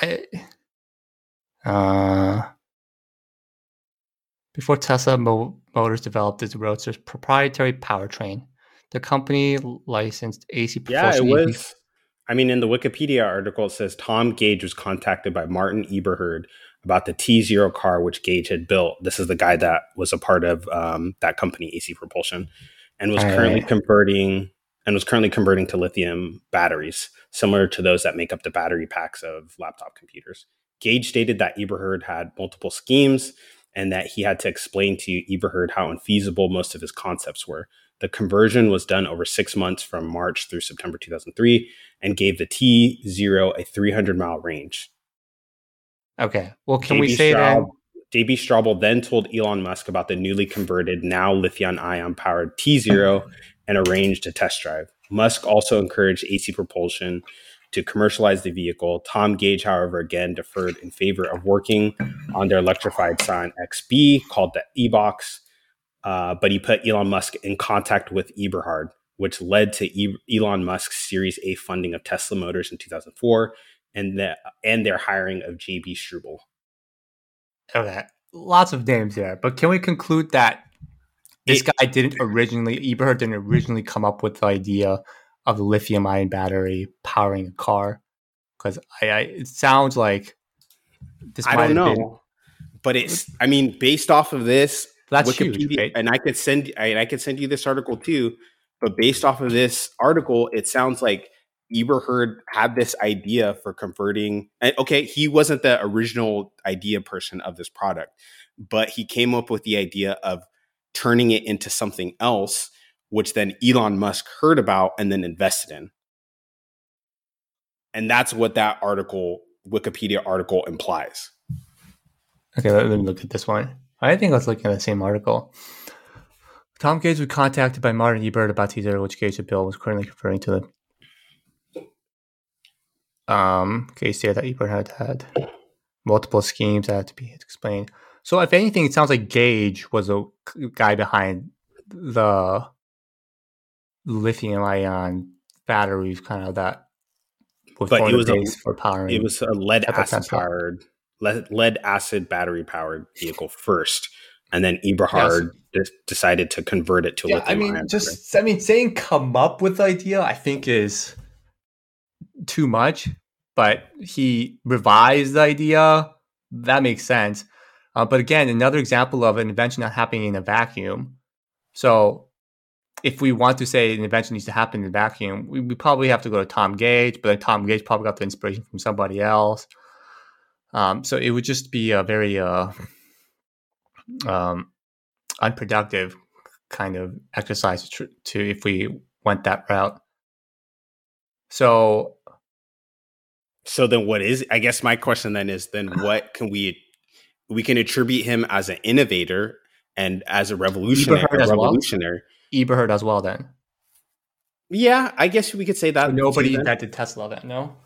[SPEAKER 1] before Tesla Motors developed its Roadster's proprietary powertrain, the company licensed AC propulsion.
[SPEAKER 2] Yeah, it was. I mean, in the Wikipedia article, it says Tom Gage was contacted by Martin Eberhard about the T0 car, which Gage had built. This is the guy that was a part of that company, AC Propulsion, and was currently converting to lithium batteries, similar to those that make up the battery packs of laptop computers. Gage stated that Eberhard had multiple schemes and that he had to explain to Eberhard how unfeasible most of his concepts were. The conversion was done over 6 months from March through September 2003 and gave the T0 a 300-mile range.
[SPEAKER 1] Okay. Well, can we say that
[SPEAKER 2] JB Straubel then told Elon Musk about the newly converted, now lithium-ion powered T0 and arranged a test drive. Musk also encouraged AC Propulsion to commercialize the vehicle. Tom Gage, however, again deferred in favor of working on their electrified Scion XB called the E-Box. But he put Elon Musk in contact with Eberhard, which led to Elon Musk's Series A funding of Tesla Motors in 2004 and their hiring of JB Straubel.
[SPEAKER 1] Okay, lots of names there, but can we conclude that Eberhard didn't originally come up with the idea of the lithium-ion battery powering a car? Because it sounds like this. I don't know,
[SPEAKER 2] but I mean, based off of this,
[SPEAKER 1] that's Wikipedia, huge, right?
[SPEAKER 2] And I could send you this article too. But based off of this article, it sounds like Eberhard had this idea for converting. Okay, he wasn't the original idea person of this product, but he came up with the idea of turning it into something else, which then Elon Musk heard about and then invested in. And that's what that Wikipedia article implies.
[SPEAKER 1] Okay, let me look at this one. I think I was looking at the same article. Tom Gage was contacted by Martin Eberhard about T0, which Gage had built, was currently referring to the Gage said that Eberhard had multiple schemes that had to be explained. So if anything, it sounds like Gage was a guy behind the lithium-ion batteries, kind of that.
[SPEAKER 2] But it was for powering. It was a lead acid battery powered vehicle first, and then Eberhard decided to convert it to lithium-ion.
[SPEAKER 1] Saying come up with the idea, I think is too much. But he revised the idea. That makes sense. But again, another example of an invention not happening in a vacuum. So if we want to say an invention needs to happen in a vacuum, we probably have to go to Tom Gage, but then Tom Gage probably got the inspiration from somebody else. So it would just be a very unproductive kind of exercise to if we went that route. So
[SPEAKER 2] then what is, I guess my question then is, then what can we can attribute him as an innovator and as a revolutionary.
[SPEAKER 1] Eberhard as well then.
[SPEAKER 2] Yeah, I guess we could say
[SPEAKER 1] So
[SPEAKER 2] that too
[SPEAKER 1] nobody
[SPEAKER 2] then.
[SPEAKER 1] invented Tesla then, no?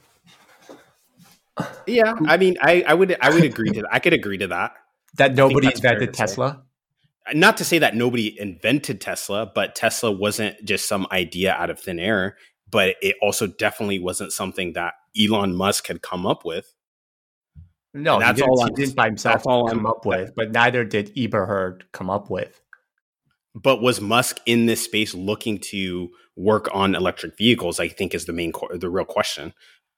[SPEAKER 2] Yeah,
[SPEAKER 1] Who-
[SPEAKER 2] I mean, I would agree to that. I could agree to that.
[SPEAKER 1] That
[SPEAKER 2] I think
[SPEAKER 1] nobody
[SPEAKER 2] that's fair
[SPEAKER 1] invented
[SPEAKER 2] to say.
[SPEAKER 1] Tesla?
[SPEAKER 2] Not to say that nobody invented Tesla, but Tesla wasn't just some idea out of thin air, but it also definitely wasn't something that Elon Musk had come up with.
[SPEAKER 1] No,
[SPEAKER 2] And
[SPEAKER 1] he
[SPEAKER 2] that's
[SPEAKER 1] didn't.
[SPEAKER 2] all
[SPEAKER 1] He
[SPEAKER 2] I'm
[SPEAKER 1] didn't by
[SPEAKER 2] that's
[SPEAKER 1] himself
[SPEAKER 2] all
[SPEAKER 1] come
[SPEAKER 2] I'm
[SPEAKER 1] up with, but neither did Eberhard come up with.
[SPEAKER 2] but was Musk in this space looking to work on electric vehicles? I think is the real question.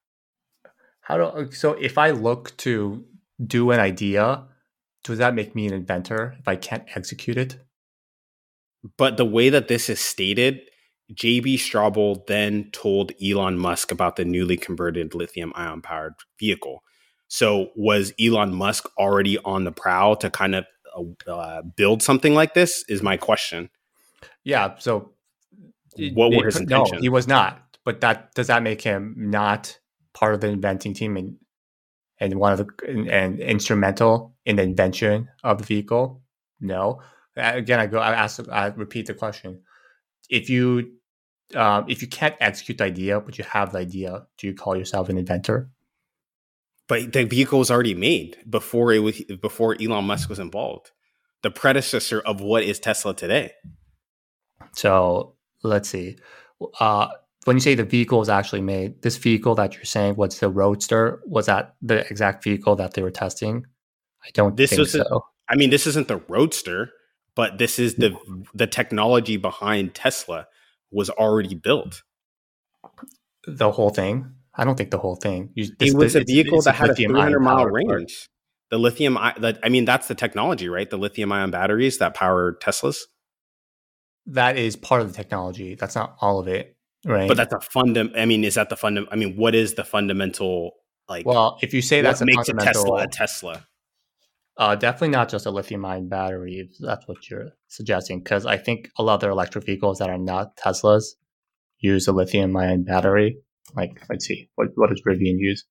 [SPEAKER 1] So if I look to do an idea, does that make me an inventor if I can't execute it?
[SPEAKER 2] But the way that this is stated, JB Straubel then told Elon Musk about the newly converted lithium ion powered vehicle. So was Elon Musk already on the prowl to kind of build something like this? Is my question.
[SPEAKER 1] Yeah. So
[SPEAKER 2] What were his
[SPEAKER 1] no, he
[SPEAKER 2] intentions?
[SPEAKER 1] was not. But that does that make him not part of the inventing team and one of the and instrumental in the invention of the vehicle? No. Again, I repeat the question. If you can't execute the idea, but you have the idea, do you call yourself an inventor?
[SPEAKER 2] But the vehicle was already made before Elon Musk was involved. The predecessor of what is Tesla today.
[SPEAKER 1] So let's see. Uh, when you say the vehicle was actually made, this vehicle that you're saying was the Roadster, was that the exact vehicle that they were testing? I don't
[SPEAKER 2] This
[SPEAKER 1] think
[SPEAKER 2] was,
[SPEAKER 1] so.
[SPEAKER 2] I mean, this isn't the Roadster, but this is the technology behind Tesla was already built.
[SPEAKER 1] The whole thing? I don't think the whole thing.
[SPEAKER 2] It was a vehicle
[SPEAKER 1] It's a
[SPEAKER 2] that had a
[SPEAKER 1] lithium ion
[SPEAKER 2] 300-mile
[SPEAKER 1] powered part.
[SPEAKER 2] range. The lithium, I mean, that's the technology, right? The lithium ion batteries that power Teslas.
[SPEAKER 1] That is part of the technology. That's not all of it,
[SPEAKER 2] But
[SPEAKER 1] right?
[SPEAKER 2] that's a I mean, is that the I mean, what is the fundamental, like,
[SPEAKER 1] Well, if you say that's
[SPEAKER 2] what
[SPEAKER 1] a
[SPEAKER 2] makes a
[SPEAKER 1] fundamental,
[SPEAKER 2] Tesla?
[SPEAKER 1] definitely not just a lithium ion battery, if that's what you're suggesting, because I think a lot of the electric vehicles that are not Teslas use a lithium ion battery. Like, let's see, what does Rivian use?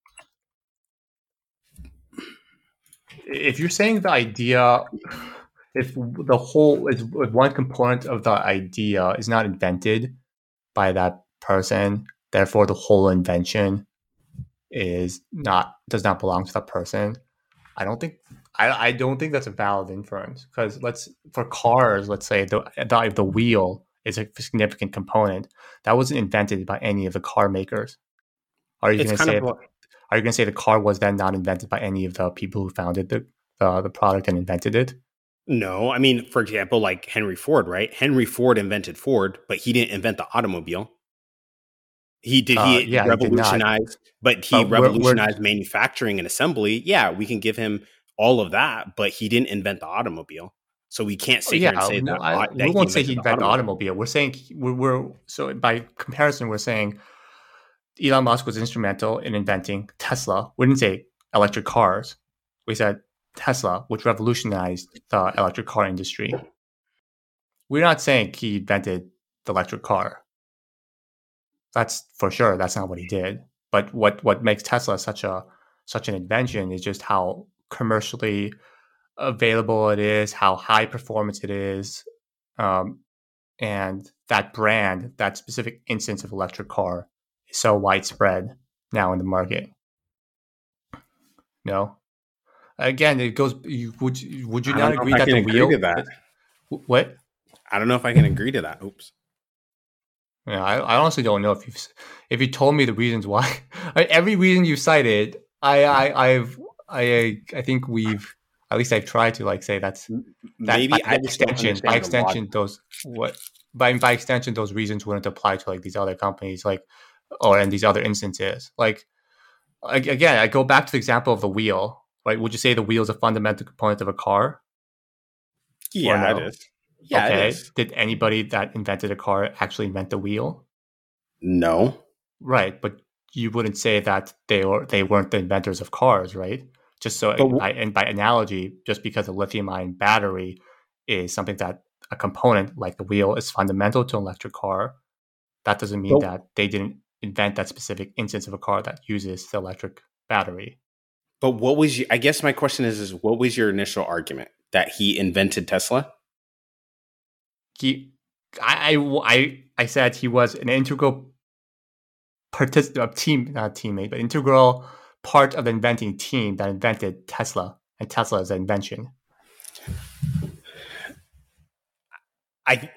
[SPEAKER 1] If you're saying the idea, if one component of the idea is not invented by that person, therefore the whole invention does not belong to that person. I don't think I don't think that's a valid inference because for cars, let's say the wheel is a significant component that wasn't invented by any of the car makers. Are you
[SPEAKER 2] It's
[SPEAKER 1] going to
[SPEAKER 2] kind
[SPEAKER 1] say
[SPEAKER 2] of
[SPEAKER 1] Are you going to say the car was then not invented by any of the people who founded the product and invented it?
[SPEAKER 2] no. I mean, for example, like Henry Ford, right? Henry Ford invented Ford, but he didn't invent the automobile. He
[SPEAKER 1] Yeah, he did not.
[SPEAKER 2] revolutionized, but he
[SPEAKER 1] But we're
[SPEAKER 2] revolutionized manufacturing and assembly. Yeah, we can give him all of that, but he didn't invent the automobile. So we can't sit here and
[SPEAKER 1] yeah,
[SPEAKER 2] say
[SPEAKER 1] no,
[SPEAKER 2] that
[SPEAKER 1] we
[SPEAKER 2] he
[SPEAKER 1] won't say he
[SPEAKER 2] invented the
[SPEAKER 1] invented the
[SPEAKER 2] automobile.
[SPEAKER 1] automobile. We're saying we're so by comparison, we're saying Elon Musk was instrumental in inventing Tesla. We didn't say electric cars. We said Tesla, which revolutionized the electric car industry. We're not saying he invented the electric car. That's for sure. That's not what he did. But what makes Tesla such an invention is just how commercially available it is, how high performance it is, um, and that brand, that specific instance of electric car, is so widespread now in the market. No, again, it goes. Would you
[SPEAKER 2] I don't
[SPEAKER 1] not
[SPEAKER 2] know if
[SPEAKER 1] agree
[SPEAKER 2] I
[SPEAKER 1] that
[SPEAKER 2] can
[SPEAKER 1] the
[SPEAKER 2] agree to
[SPEAKER 1] wheel?
[SPEAKER 2] that.
[SPEAKER 1] What?
[SPEAKER 2] I don't know if I can agree to that. Oops.
[SPEAKER 1] Yeah, I honestly don't know if you told me the reasons why. Every reason you cited, I think we've at least I've tried to like say that
[SPEAKER 2] Maybe I just don't
[SPEAKER 1] by
[SPEAKER 2] understand the logic.
[SPEAKER 1] extension by extension those reasons wouldn't apply to like these other companies like or in these other instances. Like again, I go back to the example of the wheel. Right? Would you say the wheel is a fundamental component of a car or
[SPEAKER 2] Yeah, it
[SPEAKER 1] no?
[SPEAKER 2] is. Yeah, it
[SPEAKER 1] Okay.
[SPEAKER 2] is.
[SPEAKER 1] Did anybody that invented a car actually invent the wheel?
[SPEAKER 2] No.
[SPEAKER 1] Right, but you wouldn't say that they weren't the inventors of cars, right? Just so
[SPEAKER 2] But
[SPEAKER 1] by analogy, just because a lithium ion battery is something that a component like the wheel is fundamental to an electric car, that doesn't mean
[SPEAKER 2] but
[SPEAKER 1] that they didn't invent that specific instance of a car that uses the electric battery.
[SPEAKER 2] but what was I guess my question is what was your initial argument that he invented Tesla?
[SPEAKER 1] He I said he was an integral teammate, but integral part of the inventing team that invented Tesla, and Tesla is an invention.
[SPEAKER 2] I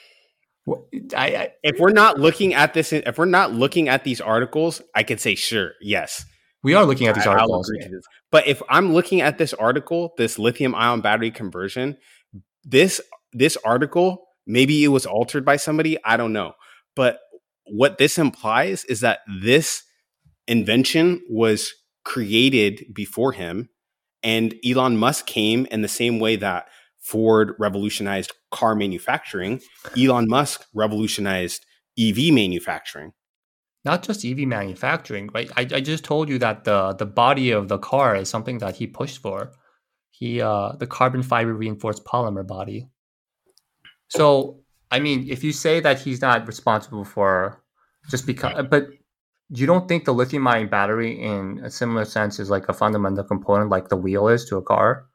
[SPEAKER 1] I
[SPEAKER 2] if we're not looking at this, if we're not looking at these articles, I could say sure, yes.
[SPEAKER 1] We are looking at these
[SPEAKER 2] I'll
[SPEAKER 1] articles.
[SPEAKER 2] agree to this. But if I'm looking at this article, this lithium ion battery conversion, this article, maybe it was altered by somebody, I don't know. But what this implies is that this invention was created before him, and Elon Musk came in the same way that Ford revolutionized car manufacturing. Elon Musk revolutionized EV manufacturing.
[SPEAKER 1] Not just EV manufacturing, right? I just told you that the body of the car is something that he pushed for. The carbon fiber reinforced polymer body. So, I mean, if you say that he's not responsible for just because, but you don't think the lithium ion battery in a similar sense is like a fundamental component like the wheel is to a car?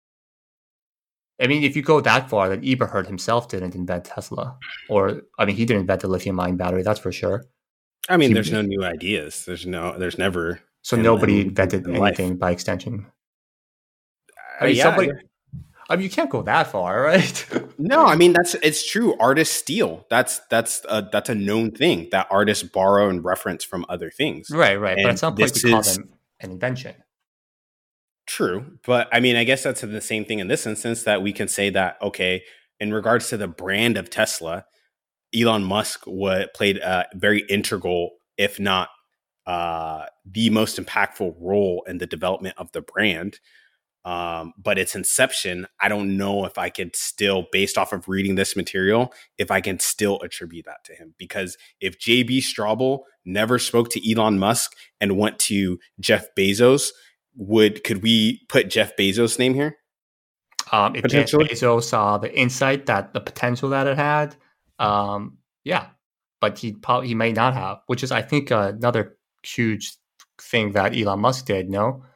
[SPEAKER 1] I mean, if you go that far, then Eberhard himself didn't invent Tesla. Or, I mean, he didn't invent the lithium ion battery, that's for sure.
[SPEAKER 2] I mean, there's no new ideas. There's never.
[SPEAKER 1] So nobody invented anything by extension. I mean, I mean, you can't go that far, right?
[SPEAKER 2] No, I mean it's true. Artists steal. That's a known thing that artists borrow and reference from other things.
[SPEAKER 1] Right. And but at some point, we call them an invention.
[SPEAKER 2] True, but I mean, I guess that's the same thing in this instance, that we can say that, okay, in regards to the brand of Tesla, Elon Musk played a very integral, if not the most impactful role in the development of the brand. But its inception, I don't know if I could still, based off of reading this material, if I can still attribute that to him. Because if JB Straubel never spoke to Elon Musk and went to Jeff Bezos, could we put Jeff Bezos' name here?
[SPEAKER 1] If Jeff Bezos saw the insight, that the potential that it had, yeah, but he may not have, which is, I think, another huge thing that Elon Musk did. No,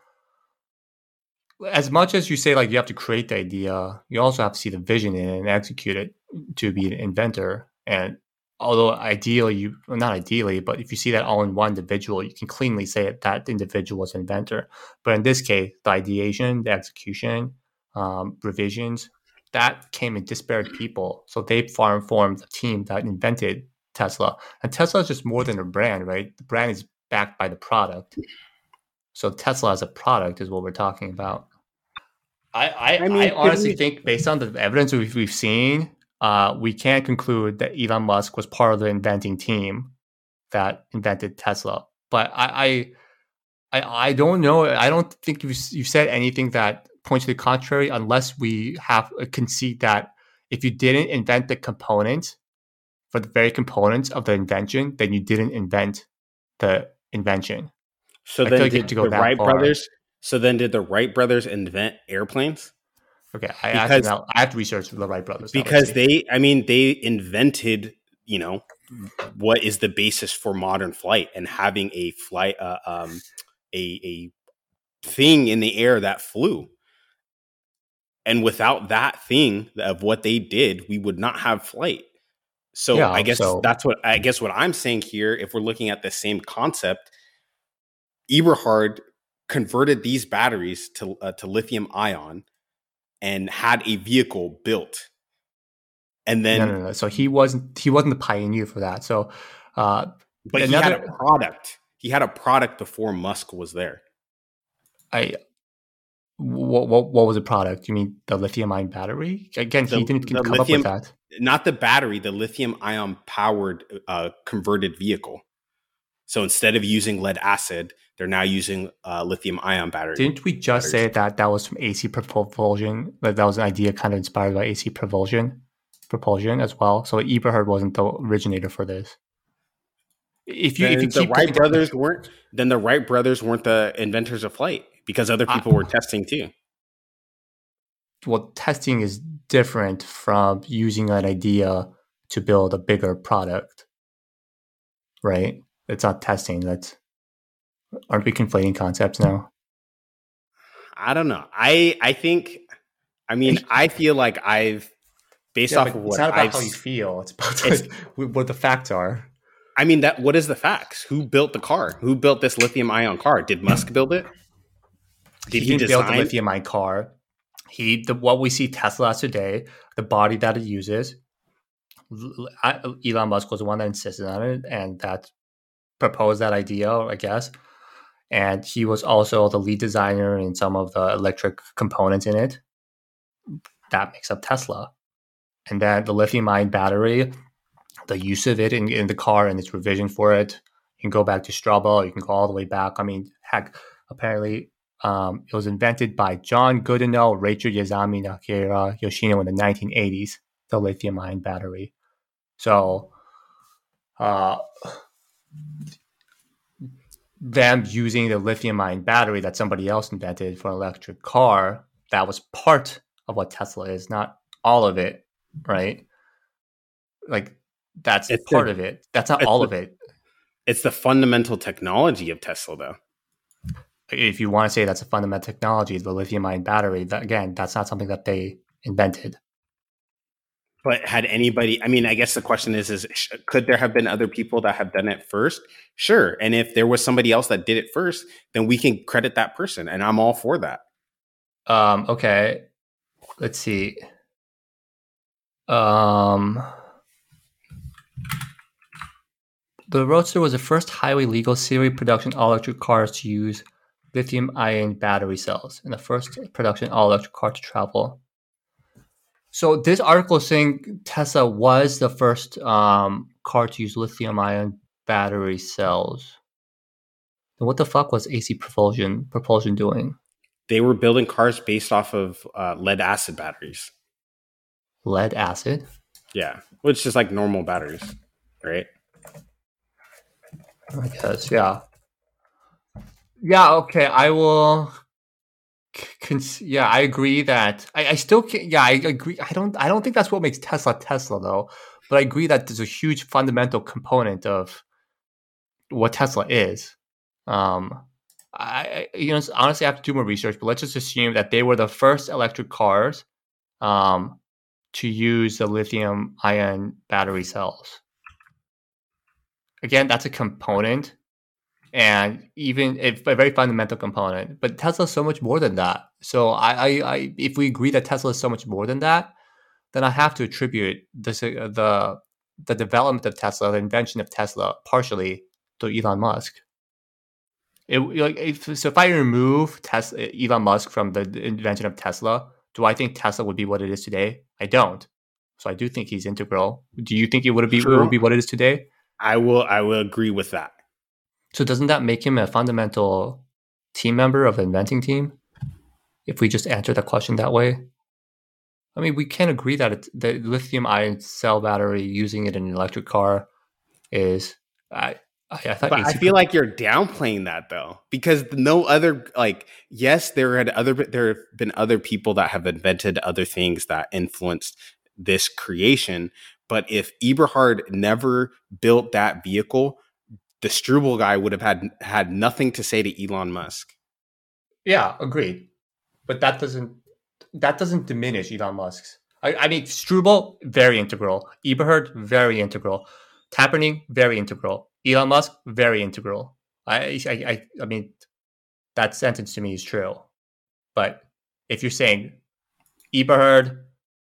[SPEAKER 1] as much as you say like you have to create the idea, you also have to see the vision in it and execute it to be an inventor. And although ideally, not ideally, but if you see that all in one individual, you can cleanly say that individual was an inventor. But in this case, the ideation, the execution, revisions, that came in disparate people. So they formed a team that invented Tesla. And Tesla is just more than a brand, right? The brand is backed by the product. So Tesla as a product is what we're talking about. I honestly think, based on the evidence we've seen, we can't conclude that Elon Musk was part of the inventing team that invented Tesla. But I don't know. I don't think you've said anything that points to the contrary, unless we have a conceit that if you didn't invent the component for the very components of the invention, then you didn't invent the invention.
[SPEAKER 2] So then did the Wright brothers? So then did the Wright brothers invent airplanes?
[SPEAKER 1] Okay, I have to research the Wright brothers
[SPEAKER 2] because they invented, what is the basis for modern flight, and having a flight, a thing in the air that flew. And without that thing of what they did, we would not have flight. So yeah, I guess what I'm saying here, if we're looking at the same concept, Eberhard converted these batteries to lithium ion and had a vehicle built. And then
[SPEAKER 1] no. So he wasn't the pioneer for that. So,
[SPEAKER 2] but he had a product. He had a product before Musk was there.
[SPEAKER 1] What was the product? You mean the lithium ion battery? Again, he didn't come up with that.
[SPEAKER 2] Not the battery, the lithium ion powered converted vehicle. So instead of using lead acid, they're now using lithium ion battery.
[SPEAKER 1] Didn't we just say that was from AC propulsion? That was an idea kind of inspired by AC propulsion as well. So Eberhard wasn't the originator for this. If the
[SPEAKER 2] Wright brothers weren't, then the Wright brothers weren't the inventors of flight, because other people were testing too.
[SPEAKER 1] Well, testing is different from using an idea to build a bigger product, right? It's not testing. Aren't we conflating concepts now? I
[SPEAKER 2] don't know. I feel like I've based
[SPEAKER 1] Yeah,
[SPEAKER 2] off
[SPEAKER 1] but
[SPEAKER 2] of
[SPEAKER 1] it's
[SPEAKER 2] what
[SPEAKER 1] not about how you feel. It's about
[SPEAKER 2] it's
[SPEAKER 1] like what the facts are.
[SPEAKER 2] I mean, that what is the facts? Who built the car? Who built this lithium ion car? Did Musk build it? Did
[SPEAKER 1] He
[SPEAKER 2] he
[SPEAKER 1] didn't build the
[SPEAKER 2] design?
[SPEAKER 1] lithium ion car. What we see Tesla as today, the body that it uses. Elon Musk was the one that insisted on it, and that proposed that idea, I guess. And he was also the lead designer in some of the electric components in it. That makes up Tesla. And then the lithium ion battery, the use of it in the car and its revision for it. You can go back to Strabo. You can go all the way back. I mean, heck, apparently it was invented by John Goodenough, Rachel Yazami, Nakira Yoshino in the 1980s, the lithium ion battery. So them using the lithium ion battery that somebody else invented for an electric car, that was part of what Tesla is, not all of it, right? Like that's
[SPEAKER 2] It's
[SPEAKER 1] part
[SPEAKER 2] the
[SPEAKER 1] of it. That's not
[SPEAKER 2] it's
[SPEAKER 1] all
[SPEAKER 2] the
[SPEAKER 1] of it.
[SPEAKER 2] it's the fundamental technology of Tesla, though.
[SPEAKER 1] If you want to say that's a fundamental technology, the lithium ion battery, again, that's not something that they invented.
[SPEAKER 2] But had anybody? I mean, I guess the question is could there have been other people that have done it first? Sure. And if there was somebody else that did it first, then we can credit that person, and I'm all for that.
[SPEAKER 1] Okay, let's see. The Roadster was the first highway legal series production all electric cars to use lithium ion battery cells, and the first production all electric car to travel. So this article is saying Tesla was the first car to use lithium ion battery cells. Then what the fuck was AC propulsion doing?
[SPEAKER 2] They were building cars based off of lead acid batteries.
[SPEAKER 1] Lead acid?
[SPEAKER 2] Yeah, which is like normal batteries, right?
[SPEAKER 1] I guess, yeah. Yeah, okay, I will. Yeah, I agree that I still can't. Yeah, I agree. I don't think that's what makes Tesla Tesla though. But I agree that there's a huge fundamental component of what Tesla is. Honestly, I have to do more research. But let's just assume that they were the first electric cars to use the lithium ion battery cells. Again, that's a component. And even a very fundamental component, but Tesla's so much more than that. So if we agree that Tesla is so much more than that, then I have to attribute the development of Tesla, the invention of Tesla, partially to Elon Musk. If I remove Elon Musk from the invention of Tesla, do I think Tesla would be what it is today? I don't. So I do think he's integral. Do you think it would be what it is today?
[SPEAKER 2] I will agree with that.
[SPEAKER 1] So doesn't that make him a fundamental team member of the inventing team? If we just answer the question that way, I mean, we can agree that the lithium ion cell battery using it in an electric car is. I thought.
[SPEAKER 2] But I feel like you're downplaying that though, because no other yes, there have been other people that have invented other things that influenced this creation. But if Eberhard never built that vehicle, the Struble guy would have had nothing to say to Elon Musk.
[SPEAKER 1] Yeah, agreed. But that doesn't diminish Elon Musk's. I mean, Struble, very integral. Eberhard, very integral. Taberning, very integral. Elon Musk, very integral. I mean, that sentence to me is true. But if you're saying Eberhard,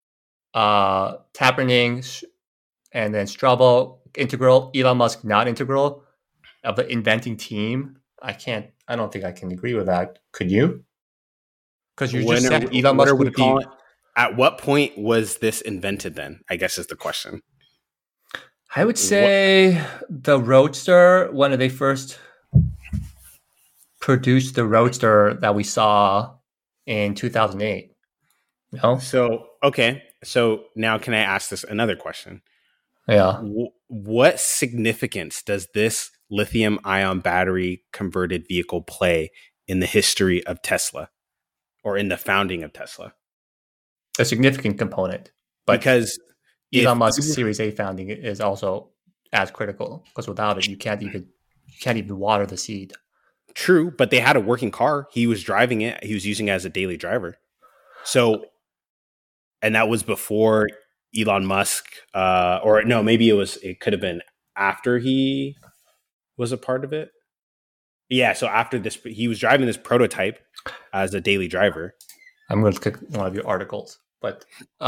[SPEAKER 1] Taberning, and then Struble, integral, Elon Musk, not integral, of the inventing team, I don't think I can agree with that. Could you? Because you just said Elon Musk would be.
[SPEAKER 2] At what point was this invented then? I guess is the question.
[SPEAKER 1] I would say the Roadster, when they first produced the Roadster that we saw in 2008. No?
[SPEAKER 2] So, okay. So now can I ask this another question?
[SPEAKER 1] Yeah.
[SPEAKER 2] What significance does this lithium ion battery converted vehicle play in the history of Tesla or in the founding of Tesla?
[SPEAKER 1] A significant component. But
[SPEAKER 2] because
[SPEAKER 1] Elon Musk's Series A founding is also as critical, because without it, you can't even water the seed.
[SPEAKER 2] True, but they had a working car. He was driving it. He was using it as a daily driver. So, and that was before Elon Musk, or no, maybe it could have been after he was a part of it. Yeah, so after this, he was driving this prototype as a daily driver.
[SPEAKER 1] I'm going to click one of your articles, but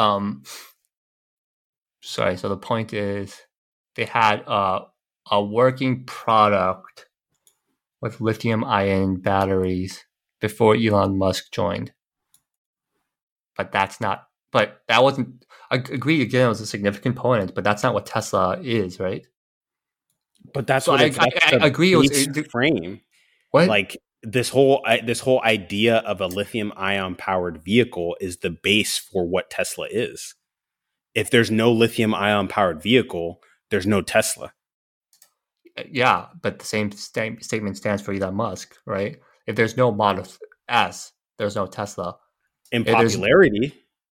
[SPEAKER 1] sorry. So the point is, they had a working product with lithium-ion batteries before Elon Musk joined, but that's not. But that wasn't. I agree again. It was a significant component, but that's not what Tesla is, right?
[SPEAKER 2] But that's
[SPEAKER 1] So
[SPEAKER 2] what
[SPEAKER 1] I agree. It was
[SPEAKER 2] frame.
[SPEAKER 1] What?
[SPEAKER 2] Like this whole idea of a lithium ion powered vehicle is the base for what Tesla is. If there's no lithium ion powered vehicle, there's no Tesla.
[SPEAKER 1] Yeah, but the same statement stands for Elon Musk, right? If there's no Model S, there's no Tesla.
[SPEAKER 2] In popularity,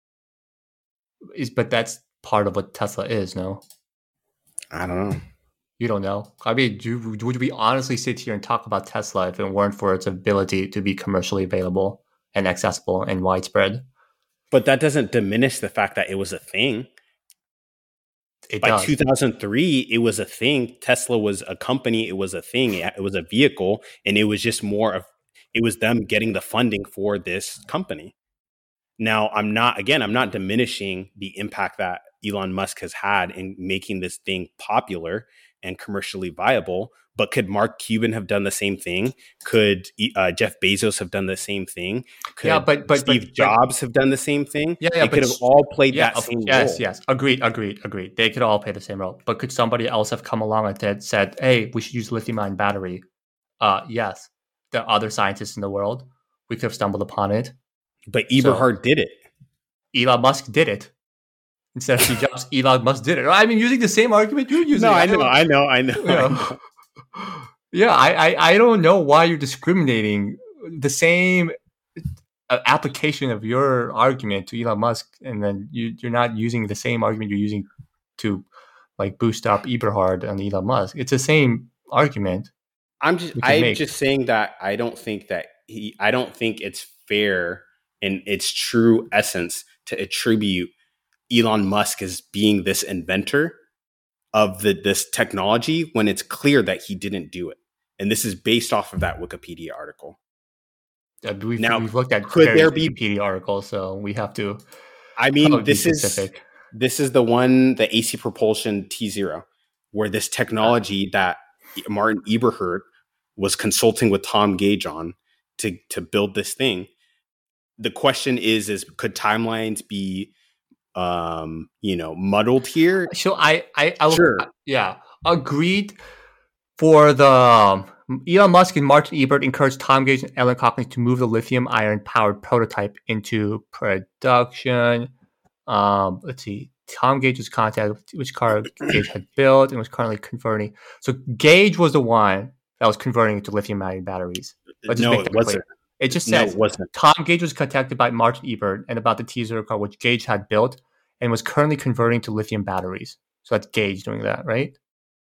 [SPEAKER 1] but that's part of what Tesla is. No,
[SPEAKER 2] I don't know.
[SPEAKER 1] You don't know. I mean, would we honestly sit here and talk about Tesla if it weren't for its ability to be commercially available and accessible and widespread?
[SPEAKER 2] But that doesn't diminish the fact that it was a thing. By 2003, it was a thing. Tesla was a company. It was a thing. It was a vehicle. And it was just it was them getting the funding for this company. Now, I'm not diminishing the impact that Elon Musk has had in making this thing popular and commercially viable. But could Mark Cuban have done the same thing? Could Jeff Bezos have done the same thing? Could Steve Jobs have done the same thing?
[SPEAKER 1] Yeah,
[SPEAKER 2] they could have all played that same role.
[SPEAKER 1] Yes. Agreed. They could all play the same role. But could somebody else have come along and said, hey, we should use lithium-ion battery? Yes. There are other scientists in the world. We could have stumbled upon it.
[SPEAKER 2] But Eberhard did it.
[SPEAKER 1] Elon Musk did it. Instead of Steve Jobs, Elon Musk did it. I mean, using the same argument you're using.
[SPEAKER 2] No, I know.
[SPEAKER 1] Yeah, I don't know why you're discriminating. The same application of your argument to Elon Musk, and then you're not using the same argument you're using to like boost up Eberhard and Elon Musk. It's the same argument.
[SPEAKER 2] I'm just saying that I don't think it's fair in its true essence to attribute Elon Musk as being this inventor of this technology when it's clear that he didn't do it. And this is based off of that Wikipedia article.
[SPEAKER 1] We've looked at Wikipedia articles, so we have to.
[SPEAKER 2] I mean, this is the AC Propulsion T0, where this technology that Martin Eberhard was consulting with Tom Gage on to build this thing. The question is could timelines be muddled here?
[SPEAKER 1] So sure. Yeah, agreed. For the Elon Musk and Martin Eberhard encouraged Tom Gage and Ellen Cochran to move the lithium-ion powered prototype into production. Let's see. Tom Gage was contacted which car Gage had built and was currently converting. So Gage was the one that was converting into lithium-ion batteries.
[SPEAKER 2] It wasn't.
[SPEAKER 1] It just says Tom Gage was contacted by Martin Eberhard and about the T0 car, which Gage had built and was currently converting to lithium batteries. So that's Gage doing that, right?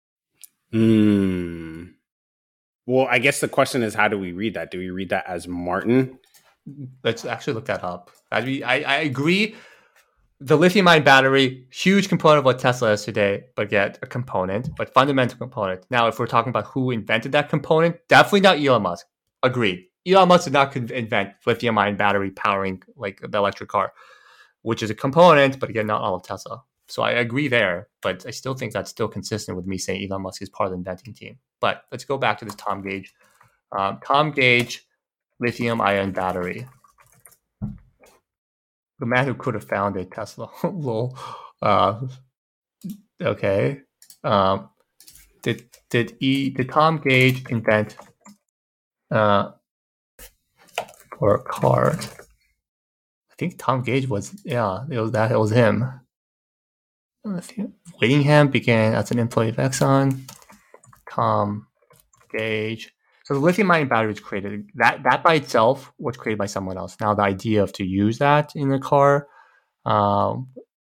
[SPEAKER 2] Well, I guess the question is, how do we read that? Do we read that as Martin?
[SPEAKER 1] Let's actually look that up. I agree. The lithium-ion battery, huge component of what Tesla is today, but yet a component, but fundamental component. Now, if we're talking about who invented that component, definitely not Elon Musk. Agreed. Elon Musk did not invent lithium-ion battery powering like the electric car, which is a component, but again, not all of Tesla. So I agree there, but I still think that's still consistent with me saying Elon Musk is part of the inventing team. But let's go back to this Tom Gage. Tom Gage, lithium-ion battery. The man who could have founded Tesla. Lol. Okay. Did Tom Gage invent for cars? I think Tom Gage was it was him. Whittingham began as an employee of Exxon. Tom Gage. So the lithium-ion battery was created. That by itself was created by someone else. Now the idea of to use that in the car, so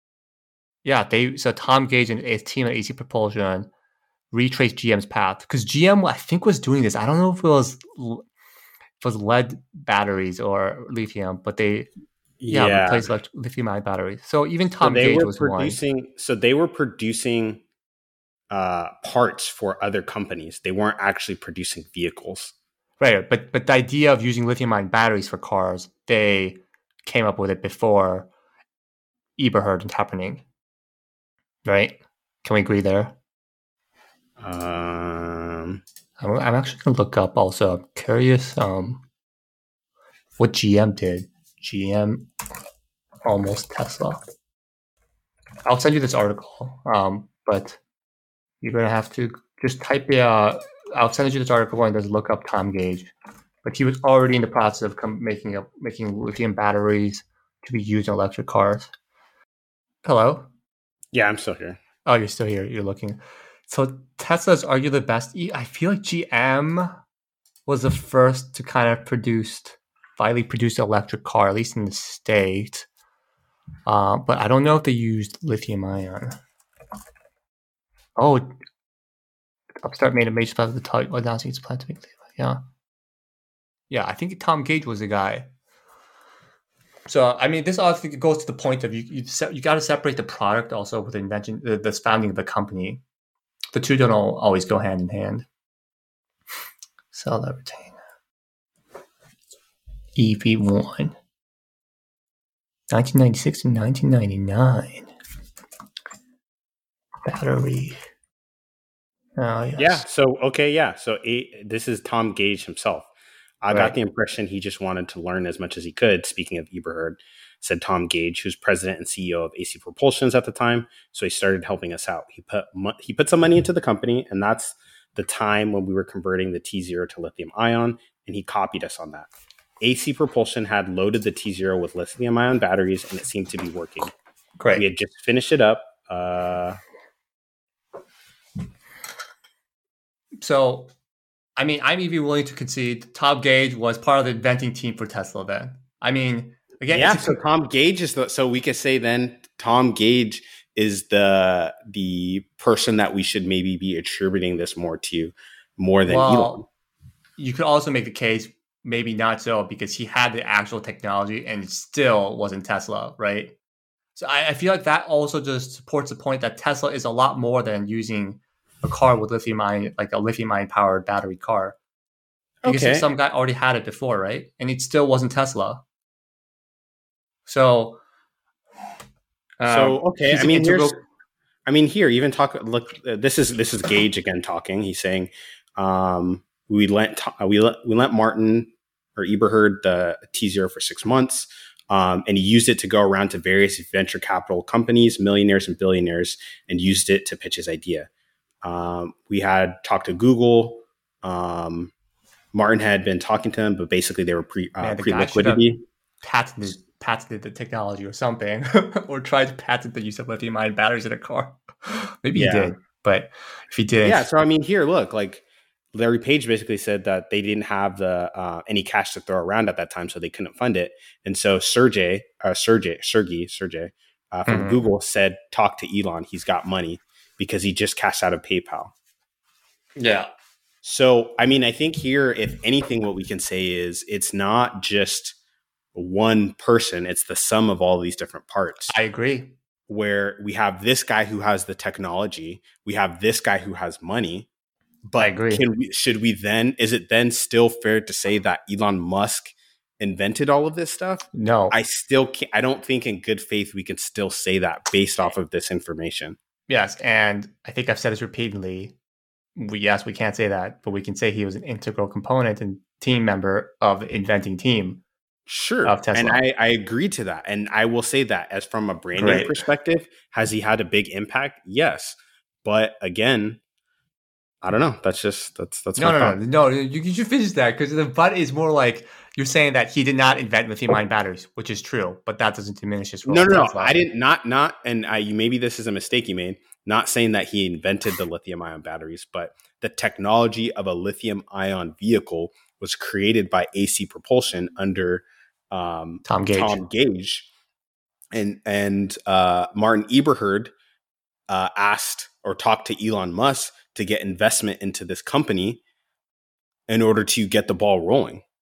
[SPEAKER 1] Tom Gage and his team at AC Propulsion retraced GM's path because GM I think was doing this. I don't know if it was lead batteries or lithium, but they Yeah,
[SPEAKER 2] Yeah.
[SPEAKER 1] replace lithium-ion batteries. So even
[SPEAKER 2] So
[SPEAKER 1] Tom Gage was one.
[SPEAKER 2] they were producing parts for other companies. They weren't actually producing vehicles.
[SPEAKER 1] Right, but the idea of using lithium-ion batteries for cars, they came up with it before Eberhard and Kaepernick, right? Can we agree there?
[SPEAKER 2] Um,
[SPEAKER 1] I'm actually gonna look up. Also, I'm curious what GM did. GM almost Tesla. I'll send you this article, but you're gonna have to just type the. I'll send you this article and just look up Tom Gage. But he was already in the process of making lithium batteries to be used in electric cars. Hello.
[SPEAKER 2] yeah, I'm still here.
[SPEAKER 1] Oh, you're still here. You're looking. So Tesla's arguably the best. I feel like GM was the first to kind of finally produce an electric car, at least in the States. But I don't know if they used lithium ion. Oh, Upstart made a major splash of the title announcing its plan to make lithium. Yeah. Yeah, I think Tom Gage was the guy. So, I mean, this also goes to the point of you got to separate the product also with the invention, the founding of the company. The two don't always go hand in hand. Cell that retain. EV1. 1996 and 1999. Battery. Oh, yes.
[SPEAKER 2] Yeah. So okay. Yeah. So this is Tom Gage himself. I got the impression he just wanted to learn as much as he could. Speaking of Eberhard, said Tom Gage, who's president and CEO of AC Propulsions at the time. So he started helping us out. He put some money into the company, and that's the time when we were converting the T0 to lithium ion, and he copied us on that. AC Propulsion had loaded the T0 with lithium ion batteries, and it seemed to be working.
[SPEAKER 1] Great.
[SPEAKER 2] We had just finished it up.
[SPEAKER 1] So, I mean, I'm even willing to concede Tom Gage was part of the inventing team for Tesla then. I mean, again,
[SPEAKER 2] yeah, so Tom Gage is so we could say then Tom Gage is the person that we should maybe be attributing this more than Elon.
[SPEAKER 1] You could also make the case maybe not so because he had the actual technology and it still wasn't Tesla, right? So I feel like that also just supports the point that Tesla is a lot more than using a car with lithium ion, like a lithium ion powered battery car. Because some guy already had it before, right? And it still wasn't Tesla. So
[SPEAKER 2] okay. I mean, here even talk. Look, this is Gage again talking. He's saying we lent Martin or Eberhard the T0 for 6 months. And he used it to go around to various venture capital companies, millionaires and billionaires, and used it to pitch his idea. We had talked to Google. Martin had been talking to them, but basically they were pre-liquidity.
[SPEAKER 1] Patented the technology or something, or tried to patent the use of lithium-ion batteries in a car. Maybe he did, but if he didn't,
[SPEAKER 2] yeah. So I mean, here, look, like Larry Page basically said that they didn't have the any cash to throw around at that time, so they couldn't fund it. And so Sergey from Google said, "Talk to Elon. He's got money because he just cashed out of PayPal."
[SPEAKER 1] Yeah.
[SPEAKER 2] So I mean, I think here, if anything, what we can say is it's not just one person; it's the sum of all these different parts.
[SPEAKER 1] I agree.
[SPEAKER 2] Where we have this guy who has the technology, we have this guy who has money. But
[SPEAKER 1] I agree.
[SPEAKER 2] Is it then still fair to say that Elon Musk invented all of this stuff?
[SPEAKER 1] No.
[SPEAKER 2] I don't think in good faith we can still say that based off of this information.
[SPEAKER 1] Yes, and I think I've said this repeatedly. We can't say that, but we can say he was an integral component and team member of the inventing team.
[SPEAKER 2] Sure.
[SPEAKER 1] Of Tesla.
[SPEAKER 2] And I agree to that. And I will say that as from a branding perspective, has he had a big impact? Yes. But again, I don't know. That's
[SPEAKER 1] No. You should finish that because the but is more like you're saying that he did not invent lithium-ion batteries, which is true, but that doesn't diminish his role.
[SPEAKER 2] No. I didn't not. And maybe this is a mistake you made. Not saying that he invented the lithium-ion batteries, but the technology of a lithium-ion vehicle was created by AC Propulsion under Tom Gage, and Martin Eberhard asked or talked to Elon Musk to get investment into this company in order to get the ball rolling.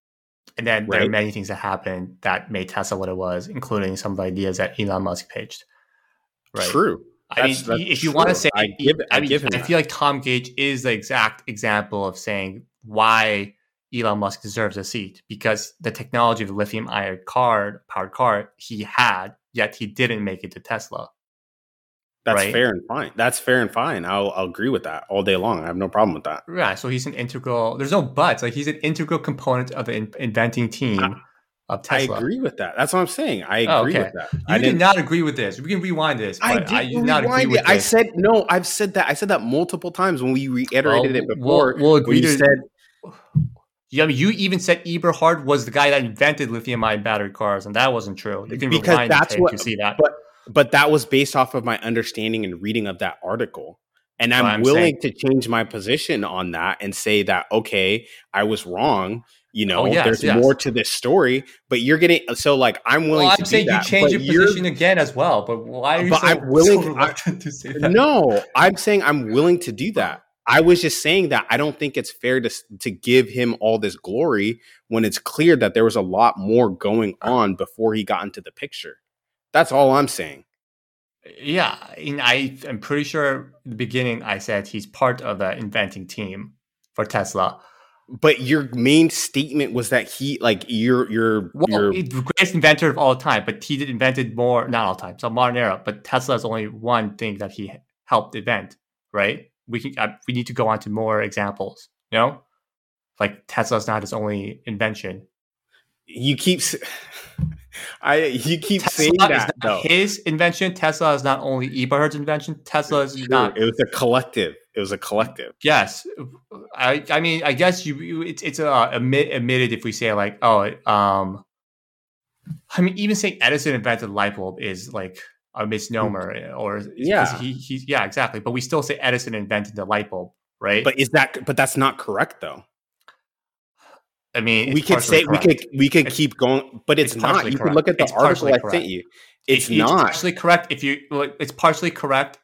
[SPEAKER 1] And then there are
[SPEAKER 2] Right.
[SPEAKER 1] many things that happened that made Tesla what it was, including some of the ideas that Elon Musk pitched. Right.
[SPEAKER 2] True.
[SPEAKER 1] I mean,
[SPEAKER 2] That's
[SPEAKER 1] if you want to
[SPEAKER 2] true.
[SPEAKER 1] say,
[SPEAKER 2] I
[SPEAKER 1] I mean,
[SPEAKER 2] give him
[SPEAKER 1] I
[SPEAKER 2] that.
[SPEAKER 1] feel like Tom Gage is the exact example of saying why Elon Musk deserves a seat, because the technology of the lithium ion powered car he had, yet he didn't make it to Tesla.
[SPEAKER 2] That's
[SPEAKER 1] Right.
[SPEAKER 2] fair and fine. That's fair and fine. I'll agree with that all day long. I have no problem with that.
[SPEAKER 1] Yeah. So he's an integral, there's no buts. Like, he's an integral component of the inventing
[SPEAKER 2] I,
[SPEAKER 1] team of
[SPEAKER 2] I
[SPEAKER 1] Tesla.
[SPEAKER 2] agree with that. That's what I'm saying. I
[SPEAKER 1] Oh,
[SPEAKER 2] agree with
[SPEAKER 1] okay.
[SPEAKER 2] that. I
[SPEAKER 1] You did
[SPEAKER 2] didn't.
[SPEAKER 1] not agree with this. We can rewind this,
[SPEAKER 2] I
[SPEAKER 1] but you
[SPEAKER 2] didn't
[SPEAKER 1] did not agree
[SPEAKER 2] rewind it.
[SPEAKER 1] with
[SPEAKER 2] I
[SPEAKER 1] this.
[SPEAKER 2] said no. I've said that. I said that multiple times when we reiterated it before.
[SPEAKER 1] We'll
[SPEAKER 2] When
[SPEAKER 1] agree
[SPEAKER 2] you
[SPEAKER 1] to.
[SPEAKER 2] said
[SPEAKER 1] Yeah, I mean, you even said Eberhard was the guy that invented lithium-ion battery cars, and that wasn't true. You can
[SPEAKER 2] because
[SPEAKER 1] rewind the
[SPEAKER 2] that's
[SPEAKER 1] tape
[SPEAKER 2] what.
[SPEAKER 1] to see that.
[SPEAKER 2] But that was based off of my understanding and reading of that article. And
[SPEAKER 1] Well,
[SPEAKER 2] I'm
[SPEAKER 1] I'm
[SPEAKER 2] willing
[SPEAKER 1] saying,
[SPEAKER 2] to change my position on that and say that, okay, I was wrong.
[SPEAKER 1] oh yes,
[SPEAKER 2] There's
[SPEAKER 1] yes.
[SPEAKER 2] more to this story, but you're getting, so like, I'm willing
[SPEAKER 1] Well,
[SPEAKER 2] to
[SPEAKER 1] I'm
[SPEAKER 2] do
[SPEAKER 1] saying you
[SPEAKER 2] that.
[SPEAKER 1] change your position again as well. But why are you
[SPEAKER 2] But
[SPEAKER 1] so,
[SPEAKER 2] I'm willing,
[SPEAKER 1] so reluctant to say that?
[SPEAKER 2] no, I'm saying I'm willing to do that. I was just saying that I don't think it's fair to give him all this glory when it's clear that there was a lot more going on before he got into the picture. That's all I'm saying.
[SPEAKER 1] Yeah, and I'm pretty sure in the beginning I said he's part of the inventing team for Tesla.
[SPEAKER 2] But your main statement was that he, like, your
[SPEAKER 1] He's the greatest inventor of all time, but he invented more, not all time, so modern era. But Tesla is only one thing that he helped invent, right? We need to go on to more examples. Like Tesla's not his only invention.
[SPEAKER 2] you keep you keep saying
[SPEAKER 1] Tesla is
[SPEAKER 2] that
[SPEAKER 1] not
[SPEAKER 2] though.
[SPEAKER 1] his invention. Tesla is not only Eberhard's invention. Tesla is
[SPEAKER 2] True.
[SPEAKER 1] not.
[SPEAKER 2] It was a collective. It was a collective.
[SPEAKER 1] Yes, I mean, I guess it's admitted if we say like, I mean, even saying Edison invented the light bulb is like a misnomer, or
[SPEAKER 2] Yeah.
[SPEAKER 1] he's yeah, exactly. But we still say Edison invented the light bulb, right?
[SPEAKER 2] But that's not correct though.
[SPEAKER 1] I mean,
[SPEAKER 2] We could say we could keep going, but it's not. You could look at the article I sent you. It's not
[SPEAKER 1] partially correct. It's partially correct.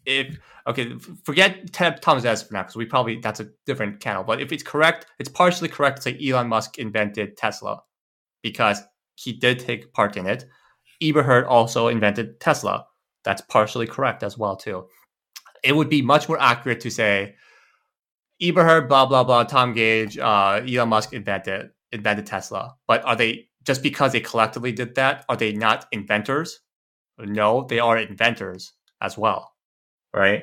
[SPEAKER 1] Forget Thomas Edison for now, because that's a different channel. But if it's correct, it's partially correct to say Elon Musk invented Tesla, because he did take part in it. Eberhard also invented Tesla. That's partially correct as well too. It would be much more accurate to say Eberhard, blah blah blah, Tom Gage, Elon Musk invented Tesla. But are they, just because they collectively did that, are they not inventors? No, they are inventors as well, right?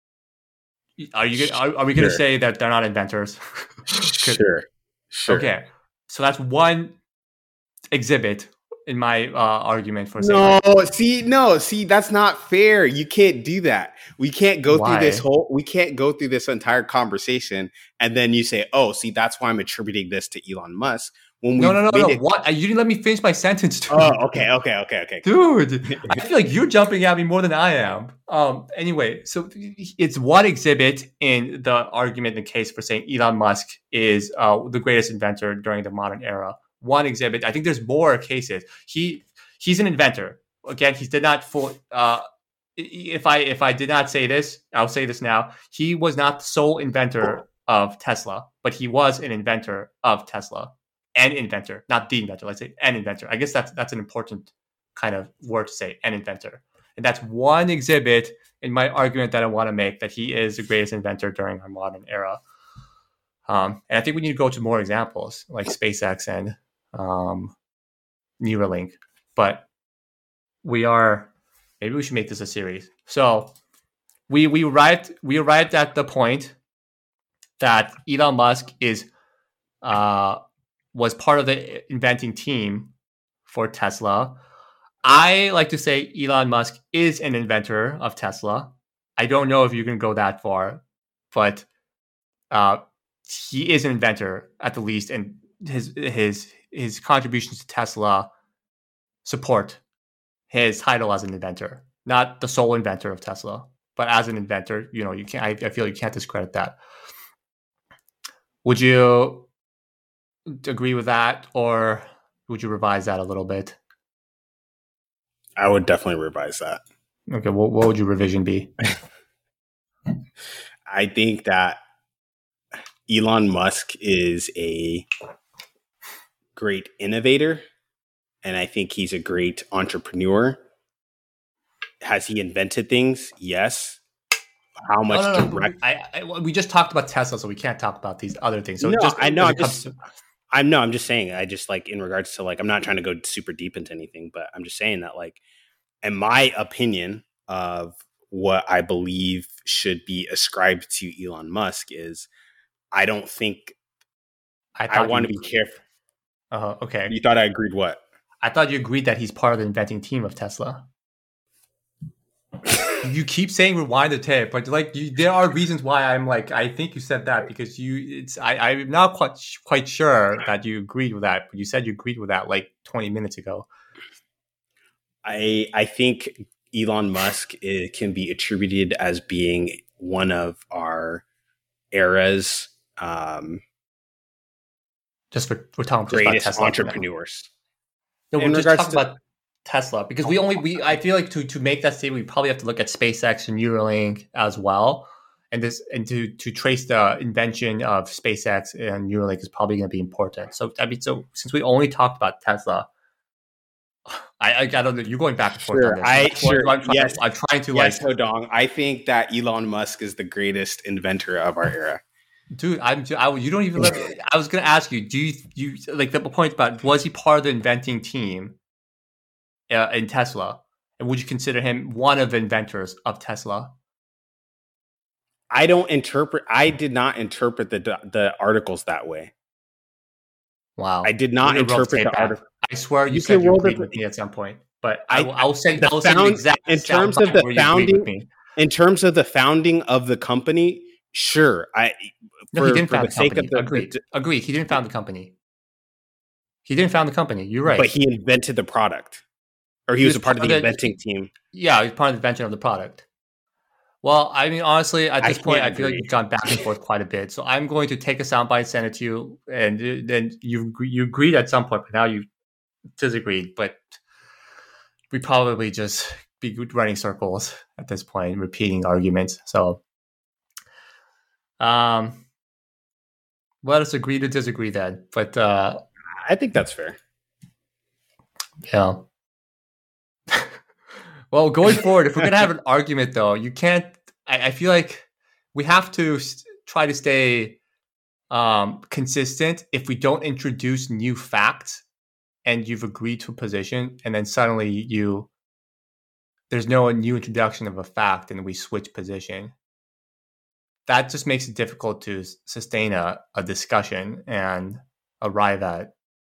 [SPEAKER 1] Are we going to say that they're not inventors?
[SPEAKER 2] Sure.
[SPEAKER 1] Okay, so that's one exhibit in my argument for saying.
[SPEAKER 2] See, that's not fair. You can't do that. We can't go through this entire conversation and then you say, "Oh, see, that's why I'm attributing this to Elon Musk." When we
[SPEAKER 1] No. What? You didn't let me finish my sentence, dude.
[SPEAKER 2] Oh, okay.
[SPEAKER 1] Dude, I feel like you're jumping at me more than I am. Anyway, so it's one exhibit in the argument, in the case for saying Elon Musk is the greatest inventor during the modern era. One exhibit. I think there's more cases. He's an inventor. Again, he did not full. If I did not say this, I'll say this now. He was not the sole inventor of Tesla, but he was an inventor of Tesla. An inventor, not the inventor. Let's say an inventor. I guess that's an important kind of word to say, an inventor. And that's one exhibit in my argument that I want to make, that he is the greatest inventor during our modern era. And I think we need to go to more examples like SpaceX and Neuralink. But maybe we should make this a series. So we arrived at the point that Elon Musk was part of the inventing team for Tesla. I like to say Elon Musk is an inventor of Tesla. I don't know if you can go that far, but he is an inventor at the least, and his contributions to Tesla support his title as an inventor, not the sole inventor of Tesla, but as an inventor. You can't. I feel you can't discredit that. Would you agree with that, or would you revise that a little bit?
[SPEAKER 2] I would definitely revise that.
[SPEAKER 1] Okay, what would your revision be?
[SPEAKER 2] I think that Elon Musk is great innovator, and I think he's a great entrepreneur. Has he invented things? Yes. How much
[SPEAKER 1] No.
[SPEAKER 2] direct?
[SPEAKER 1] We just talked about Tesla, so we can't talk about these other things. So
[SPEAKER 2] No,
[SPEAKER 1] just
[SPEAKER 2] I know.
[SPEAKER 1] to,
[SPEAKER 2] I'm just saying. I just like in regards to like I'm not trying to go super deep into anything, but I'm just saying that like, in my opinion of what I believe should be ascribed to Elon Musk is, I don't think I want to be careful.
[SPEAKER 1] Okay.
[SPEAKER 2] You thought I agreed what?
[SPEAKER 1] I thought you agreed that he's part of the inventing team of Tesla. You keep saying rewind the tape, but like there are reasons why I'm like I think you said that because I'm not quite sure that you agreed with that, but you said you agreed with that like 20 minutes ago.
[SPEAKER 2] I think Elon Musk can be attributed as being one of our era's
[SPEAKER 1] we're talking
[SPEAKER 2] greatest
[SPEAKER 1] just about Tesla
[SPEAKER 2] entrepreneurs.
[SPEAKER 1] No, we're just talking about Tesla because I feel like to make that statement, we probably have to look at SpaceX and Neuralink as well. And to trace the invention of SpaceX and Neuralink is probably going to be important. So since we only talked about Tesla, I don't know. You're going back and forth on this. I'm trying to
[SPEAKER 2] Hodong. I think that Elon Musk is the greatest inventor of our era.
[SPEAKER 1] Dude, you don't even. I was going to ask you. Do you like the point about was he part of the inventing team in Tesla, and would you consider him one of the inventors of Tesla?
[SPEAKER 2] I did not interpret the articles that way.
[SPEAKER 1] Wow,
[SPEAKER 2] I did not interpret the article.
[SPEAKER 1] I swear you said you agreed with me at some point, but I'll say the exact
[SPEAKER 2] in terms of the founding. In terms of the founding of the company, sure.
[SPEAKER 1] He didn't found the company. Agreed. He didn't found the company. You're right.
[SPEAKER 2] But he invented the product. Or he was a part of the inventing team.
[SPEAKER 1] Yeah, he was part of the invention of the product. Well, I mean, honestly, at this point, I feel like you've gone back and forth quite a bit. So I'm going to take a soundbite and send it to you. And then you agreed at some point, but now you disagreed. But we probably just be running circles at this point, repeating arguments. So let us agree to disagree then. But
[SPEAKER 2] I think that's fair.
[SPEAKER 1] Yeah. Well, going forward, if we're going to have an argument, though, you can't. I feel like we have to try to stay consistent. If we don't introduce new facts and you've agreed to a position, and then suddenly there's no new introduction of a fact, and we switch position, that just makes it difficult to sustain a discussion and arrive at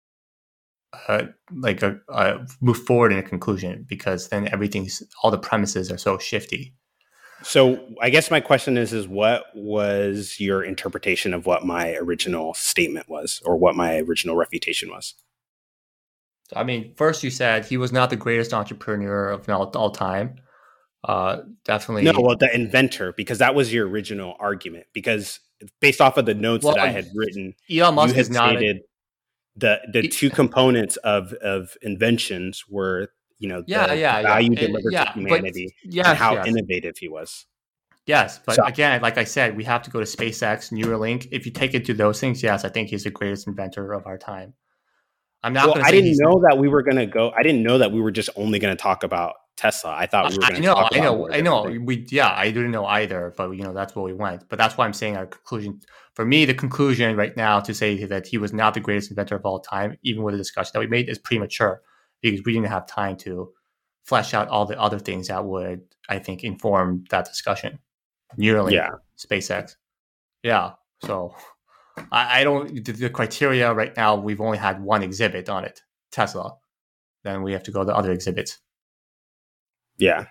[SPEAKER 1] move forward in a conclusion, because then all the premises are so shifty.
[SPEAKER 2] So I guess my question is what was your interpretation of what my original statement was, or what my original refutation was?
[SPEAKER 1] I mean, first you said he was not the greatest entrepreneur of all time. Definitely.
[SPEAKER 2] No, well, the inventor, because that was your original argument, because based off of the notes that I had written,
[SPEAKER 1] Elon Musk is not
[SPEAKER 2] stated the two components of inventions were, the value delivered to humanity, and how innovative he was.
[SPEAKER 1] Yes, but again, like I said, we have to go to SpaceX, Neuralink. If you take it to those things, yes, I think he's the greatest inventor of our time. I'm not going to say I didn't know that we were going to go.
[SPEAKER 2] I didn't know that we were just only going to talk about Tesla. I thought we were going to talk about
[SPEAKER 1] I know. I didn't know either, but that's where we went. But that's why I'm saying our conclusion. For me, the conclusion right now to say that he was not the greatest inventor of all time, even with the discussion that we made, is premature, because we didn't have time to flesh out all the other things that would, I think, inform that discussion. Neuralink, SpaceX. Yeah. So I don't, the criteria right now, we've only had one exhibit on it, Tesla. Then we have to go to other exhibits.
[SPEAKER 2] Yeah.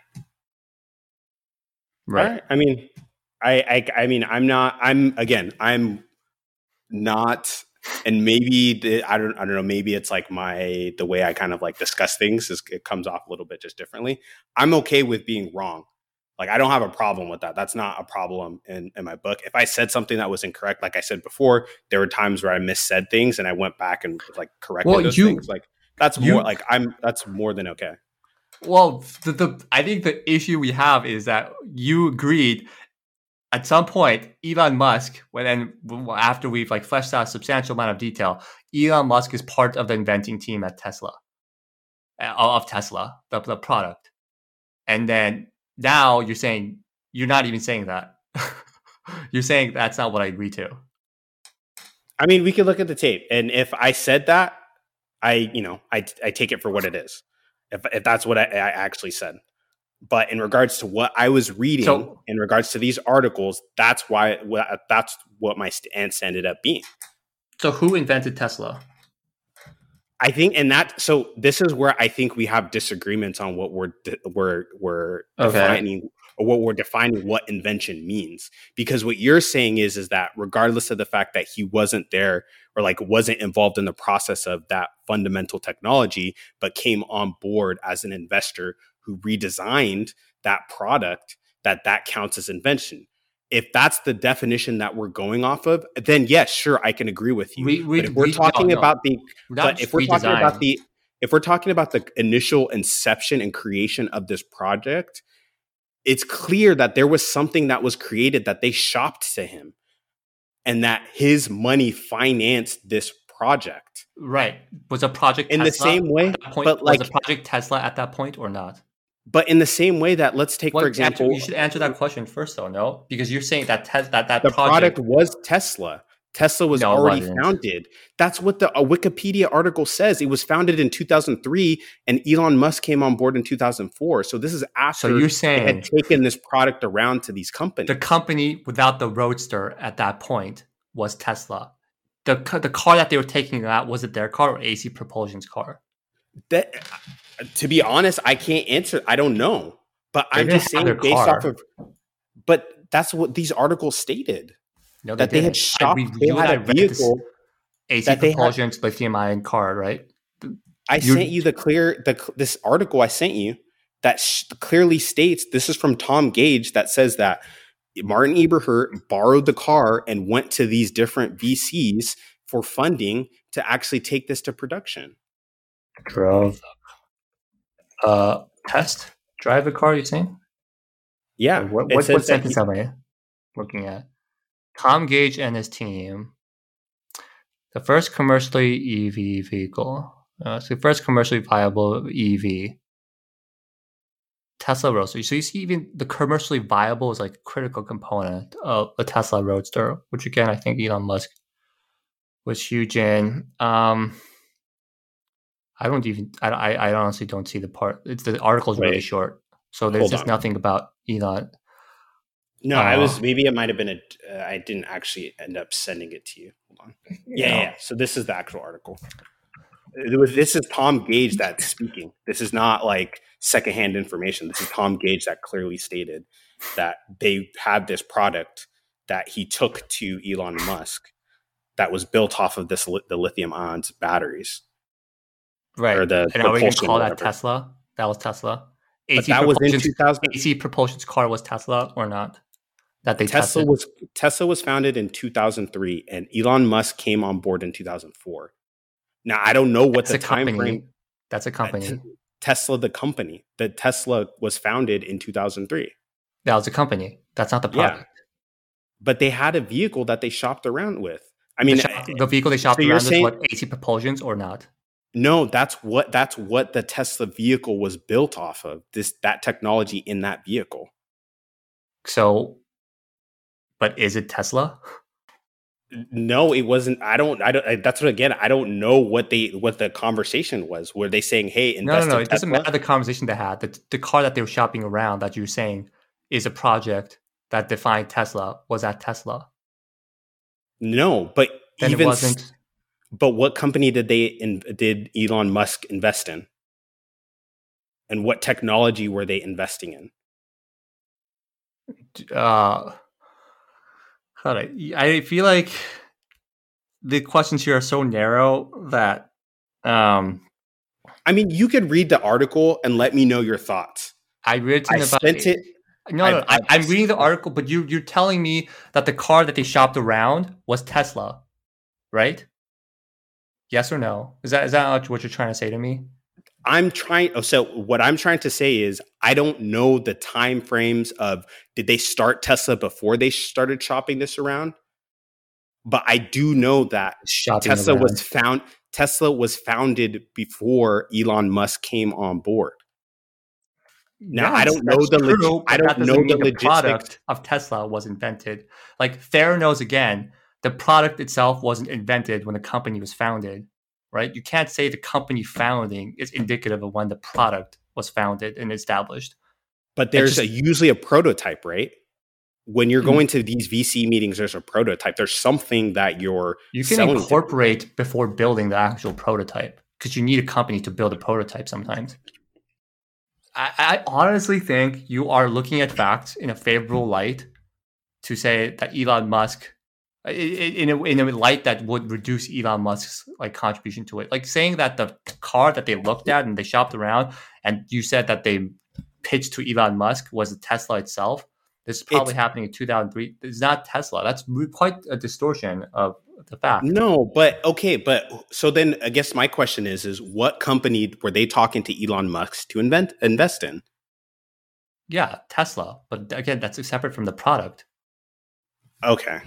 [SPEAKER 1] Right.
[SPEAKER 2] I mean, I'm not, and maybe I don't know, maybe it's like the way I kind of like discuss things it comes off a little bit just differently. I'm okay with being wrong. Like, I don't have a problem with that. That's not a problem in my book. If I said something that was incorrect, like I said before, there were times where I missaid things and I went back and like corrected those things. Like that's more than okay.
[SPEAKER 1] Well, I think the issue we have is that you agreed at some point, Elon Musk, after we've like fleshed out a substantial amount of detail, Elon Musk is part of the inventing team at Tesla, of Tesla, the product. And then now you're not even saying that. You're saying that's not what I agree to.
[SPEAKER 2] I mean, we could look at the tape, and if I said that, I take it for what it is. If that's what I actually said. But in regards to what I was reading, in regards to these articles, that's what my stance ended up being.
[SPEAKER 1] So who invented Tesla?
[SPEAKER 2] I think, so this is where I think we have disagreements on what we're defining, or what we're defining what invention means. Because what you're saying is that regardless of the fact that he wasn't there or like wasn't involved in the process of that fundamental technology, but came on board as an investor who redesigned that product, that counts as invention. If that's the definition that we're going off of, then yes, sure, I can agree with you. If we're talking about the initial inception and creation of this project, it's clear that there was something that was created that they shopped to him, and that his money financed this project.
[SPEAKER 1] Right. Was a project
[SPEAKER 2] in
[SPEAKER 1] Tesla
[SPEAKER 2] the same way,
[SPEAKER 1] but like, was a project Tesla at that point or not?
[SPEAKER 2] But in the same way that, let's take, for example...
[SPEAKER 1] You should answer that question first, though, no? Because you're saying that
[SPEAKER 2] the product was Tesla. Tesla was already founded. That's what a Wikipedia article says. It was founded in 2003, and Elon Musk came on board in 2004. So this is after
[SPEAKER 1] you're saying
[SPEAKER 2] they had taken this product around to these companies.
[SPEAKER 1] The company without the Roadster at that point was Tesla. The car that they were taking out, was it their car or AC Propulsion's car?
[SPEAKER 2] To be honest, I can't answer. I don't know. But I'm just saying based off of... But that's what these articles stated.
[SPEAKER 1] No,
[SPEAKER 2] that they had shopped. They had a vehicle.
[SPEAKER 1] AC Propulsion's lithium-ion car, right?
[SPEAKER 2] I sent you this article I sent you that clearly states, this is from Tom Gage, that says that Martin Eberhard borrowed the car and went to these different VCs for funding to actually take this to production.
[SPEAKER 1] Drive a car, you're saying?
[SPEAKER 2] Yeah.
[SPEAKER 1] What sentence am I looking at? Tom Gage and his team. The first commercially EV vehicle. So the first commercially viable EV. Tesla Roadster. So you see, even the commercially viable is like a critical component of a Tesla Roadster, which again, I think Elon Musk was huge in. I honestly don't see the part. The article's really short, so there's just nothing about Elon.
[SPEAKER 2] No, maybe it might have been I didn't actually end up sending it to you. Hold on. Yeah. So this is the actual article. This is Tom Gage that's speaking. This is not like secondhand information. This is Tom Gage that clearly stated that they had this product that he took to Elon Musk that was built off of the lithium ions batteries.
[SPEAKER 1] Right. Or and are we going to call that Tesla? That was Tesla.
[SPEAKER 2] That was in 2000.
[SPEAKER 1] AC Propulsion's car was Tesla or not?
[SPEAKER 2] Tesla was founded in 2003, and Elon Musk came on board in 2004. Now I don't know what the time frame.
[SPEAKER 1] That's a company.
[SPEAKER 2] Tesla, the company. That Tesla was founded in 2003.
[SPEAKER 1] That was a company. That's not the product. Yeah.
[SPEAKER 2] But they had a vehicle that they shopped around with. I mean,
[SPEAKER 1] the vehicle they shopped around with, what, AC Propulsions or not?
[SPEAKER 2] No, that's what the Tesla vehicle was built off of. That technology in that vehicle.
[SPEAKER 1] So, but is it Tesla?
[SPEAKER 2] No, it wasn't. That's what, again, I don't know what the conversation was. Were they saying, "Hey, invest
[SPEAKER 1] No,
[SPEAKER 2] in
[SPEAKER 1] it doesn't matter the conversation they had. The car that they were shopping around that you're saying is a project that defined Tesla. Was that Tesla?
[SPEAKER 2] No, but
[SPEAKER 1] then it wasn't.
[SPEAKER 2] But what company did Elon Musk invest in? And what technology were they investing in?
[SPEAKER 1] I feel like the questions here are so narrow that
[SPEAKER 2] I mean, you could read the article and let me know your thoughts.
[SPEAKER 1] I'm reading the article, but you're telling me that the car that they shopped around was Tesla, right? Yes or no? Is that what you're trying to say to me?
[SPEAKER 2] So what I'm trying to say is I don't know the time frames of did they start Tesla before they started shopping this around? But I do know that
[SPEAKER 1] Shopping
[SPEAKER 2] Tesla
[SPEAKER 1] around.
[SPEAKER 2] was found Tesla was founded before Elon Musk came on board. Now I
[SPEAKER 1] Yes,
[SPEAKER 2] don't know
[SPEAKER 1] that's true,
[SPEAKER 2] I
[SPEAKER 1] but
[SPEAKER 2] don't
[SPEAKER 1] that doesn't
[SPEAKER 2] know the
[SPEAKER 1] mean the
[SPEAKER 2] logistics.
[SPEAKER 1] product of Tesla was invented. Like Theranos again, the product itself wasn't invented when the company was founded, right? You can't say the company founding is indicative of when the product was founded and established.
[SPEAKER 2] But
[SPEAKER 1] It
[SPEAKER 2] there's
[SPEAKER 1] just
[SPEAKER 2] usually a prototype, right? When you're
[SPEAKER 1] mm,
[SPEAKER 2] going to these VC meetings, there's a prototype. There's something that you're
[SPEAKER 1] you can
[SPEAKER 2] selling to people.
[SPEAKER 1] incorporate before building the actual prototype because you need a company to build a prototype sometimes. I honestly think you are looking at facts in a favorable light to say that Elon Musk, in a light that would reduce Elon Musk's like contribution to it, like saying that the car that they looked at and they shopped around, and you said that they pitched to Elon Musk was the Tesla itself. This is probably
[SPEAKER 2] It's
[SPEAKER 1] happening in 2003. It's not Tesla. That's quite a distortion of the fact.
[SPEAKER 2] no, but okay, but so then I guess my question is what company were they talking to Elon Musk to invest in?
[SPEAKER 1] Yeah, Tesla, but again, that's separate from the product.
[SPEAKER 2] Okay.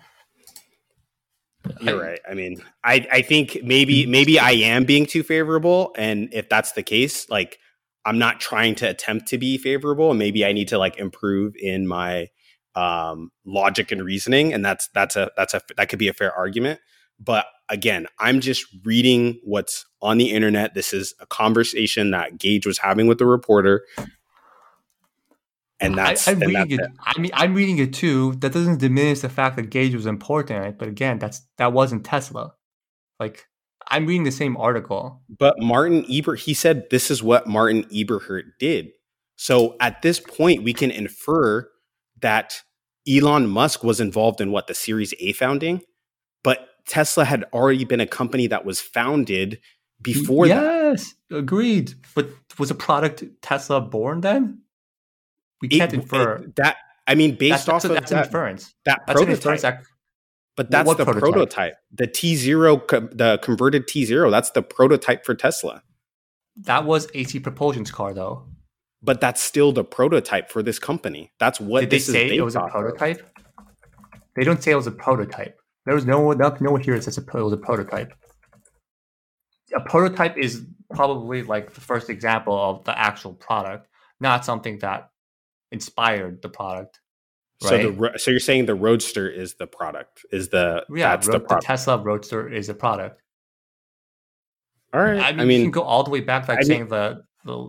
[SPEAKER 1] I,
[SPEAKER 2] You're right. I mean, I think maybe I am being too favorable, and if that's the case, like I'm not trying to attempt to be favorable, and maybe I need to like improve in my logic and reasoning, and that could be a fair argument. But again, I'm just reading what's on the internet. This is a conversation that Gage was having with the reporter, and
[SPEAKER 1] I'm reading
[SPEAKER 2] that's
[SPEAKER 1] it.
[SPEAKER 2] it.
[SPEAKER 1] I mean, I'm reading it too. That doesn't diminish the fact that Gage was important, right? But again, that wasn't Tesla. Like I'm reading the same article.
[SPEAKER 2] But Martin Ebert, he said this is what Martin Eberhard did. So at this point, we can infer that Elon Musk was involved in what the Series A founding, but Tesla had already been a company that was founded before that.
[SPEAKER 1] Yes, agreed. But was a product Tesla born then? We can't infer
[SPEAKER 2] That I mean, based off of
[SPEAKER 1] that's an inference.
[SPEAKER 2] that
[SPEAKER 1] That's an inference.
[SPEAKER 2] prototype. But that's
[SPEAKER 1] What
[SPEAKER 2] the prototype. The T0, the converted T0. That's the prototype for Tesla.
[SPEAKER 1] That was AC Propulsion's car, though.
[SPEAKER 2] But that's still the prototype for this company. That's what
[SPEAKER 1] Did they
[SPEAKER 2] this is
[SPEAKER 1] say
[SPEAKER 2] based
[SPEAKER 1] it was a
[SPEAKER 2] off of.
[SPEAKER 1] prototype? They don't say it was a prototype. There was no one here that says it was a prototype. A prototype is probably like the first example of the actual product, not something that inspired the product. Right?
[SPEAKER 2] So you're saying the Roadster is the product?
[SPEAKER 1] The Tesla Roadster is a product.
[SPEAKER 2] All right.
[SPEAKER 1] I mean, you can go all the way back, like saying the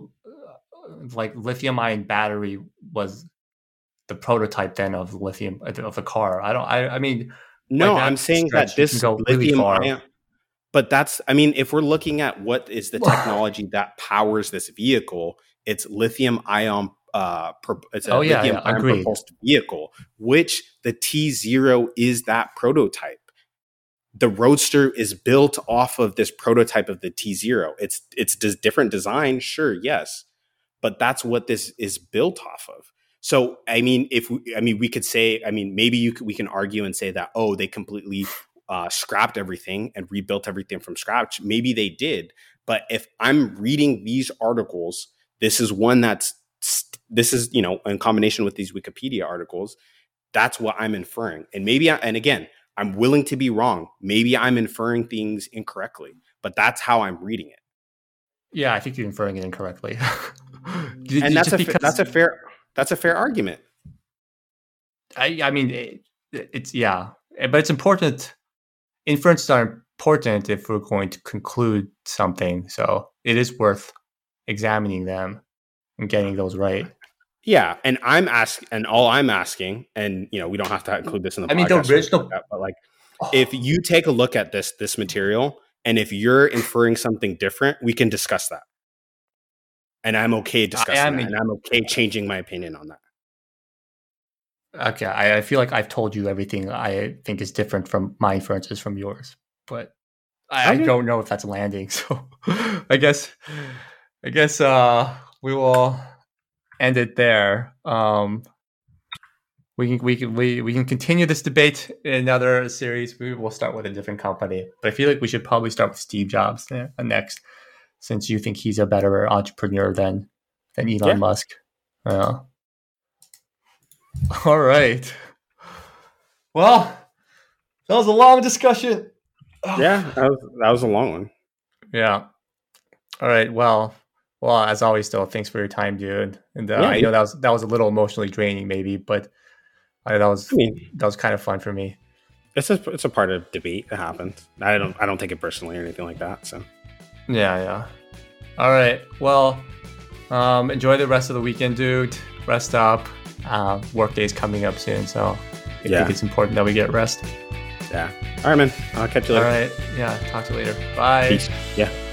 [SPEAKER 1] like lithium-ion battery was the prototype then of lithium of the car. I mean,
[SPEAKER 2] no,
[SPEAKER 1] like
[SPEAKER 2] I'm saying that this lithium ion. But that's, I mean, if we're looking at what is the technology that powers this vehicle, it's lithium ion. It's a lithium ion propulsed vehicle, which the T0 is that prototype. The Roadster is built off of this prototype of the T0. It's different design, sure, yes, but that's what this is built off of. So, I mean, we could say, I mean, maybe we can argue and say that, oh, they completely scrapped everything and rebuilt everything from scratch. Maybe they did, but if I'm reading these articles, this is one this is, you know, in combination with these Wikipedia articles, that's what I'm inferring. And and again, I'm willing to be wrong. Maybe I'm inferring things incorrectly, but that's how I'm reading it.
[SPEAKER 1] Yeah, I think you're inferring it incorrectly.
[SPEAKER 2] And that's a fair argument.
[SPEAKER 1] I mean, it's yeah, but it's important. Inferences are important if we're going to conclude something. So it is worth examining them and getting those right.
[SPEAKER 2] Yeah, and all I'm asking, and you know, we don't have to include this in the podcast.
[SPEAKER 1] I mean, the original,
[SPEAKER 2] but like, if you take a look at this material, and if you're inferring something different, we can discuss that. And I'm okay discussing that, and I'm okay changing my opinion on that.
[SPEAKER 1] Okay, I feel like I've told you everything I think is different from my inferences from yours, but I don't know if that's landing. So I guess we will end it there. We can continue this debate in another series. We will start with a different company, but I feel like we should probably start with Steve Jobs next. since you think he's a better entrepreneur than Elon Musk. All right. Well, that was a long discussion.
[SPEAKER 2] Yeah, that was a long one.
[SPEAKER 1] Yeah. All right. Well, as always, though, thanks for your time, dude. And I know that was a little emotionally draining, maybe, but that was kind of fun for me.
[SPEAKER 2] It's a part of debate that happens. I don't take it personally or anything like that. So.
[SPEAKER 1] Yeah. All right. Well, enjoy the rest of the weekend, dude. Rest up. Work day's coming up soon, so I think it's important that we get rest.
[SPEAKER 2] Yeah. All right, man. I'll catch you later.
[SPEAKER 1] All right. Yeah. Talk to you later. Bye.
[SPEAKER 2] Peace. Yeah.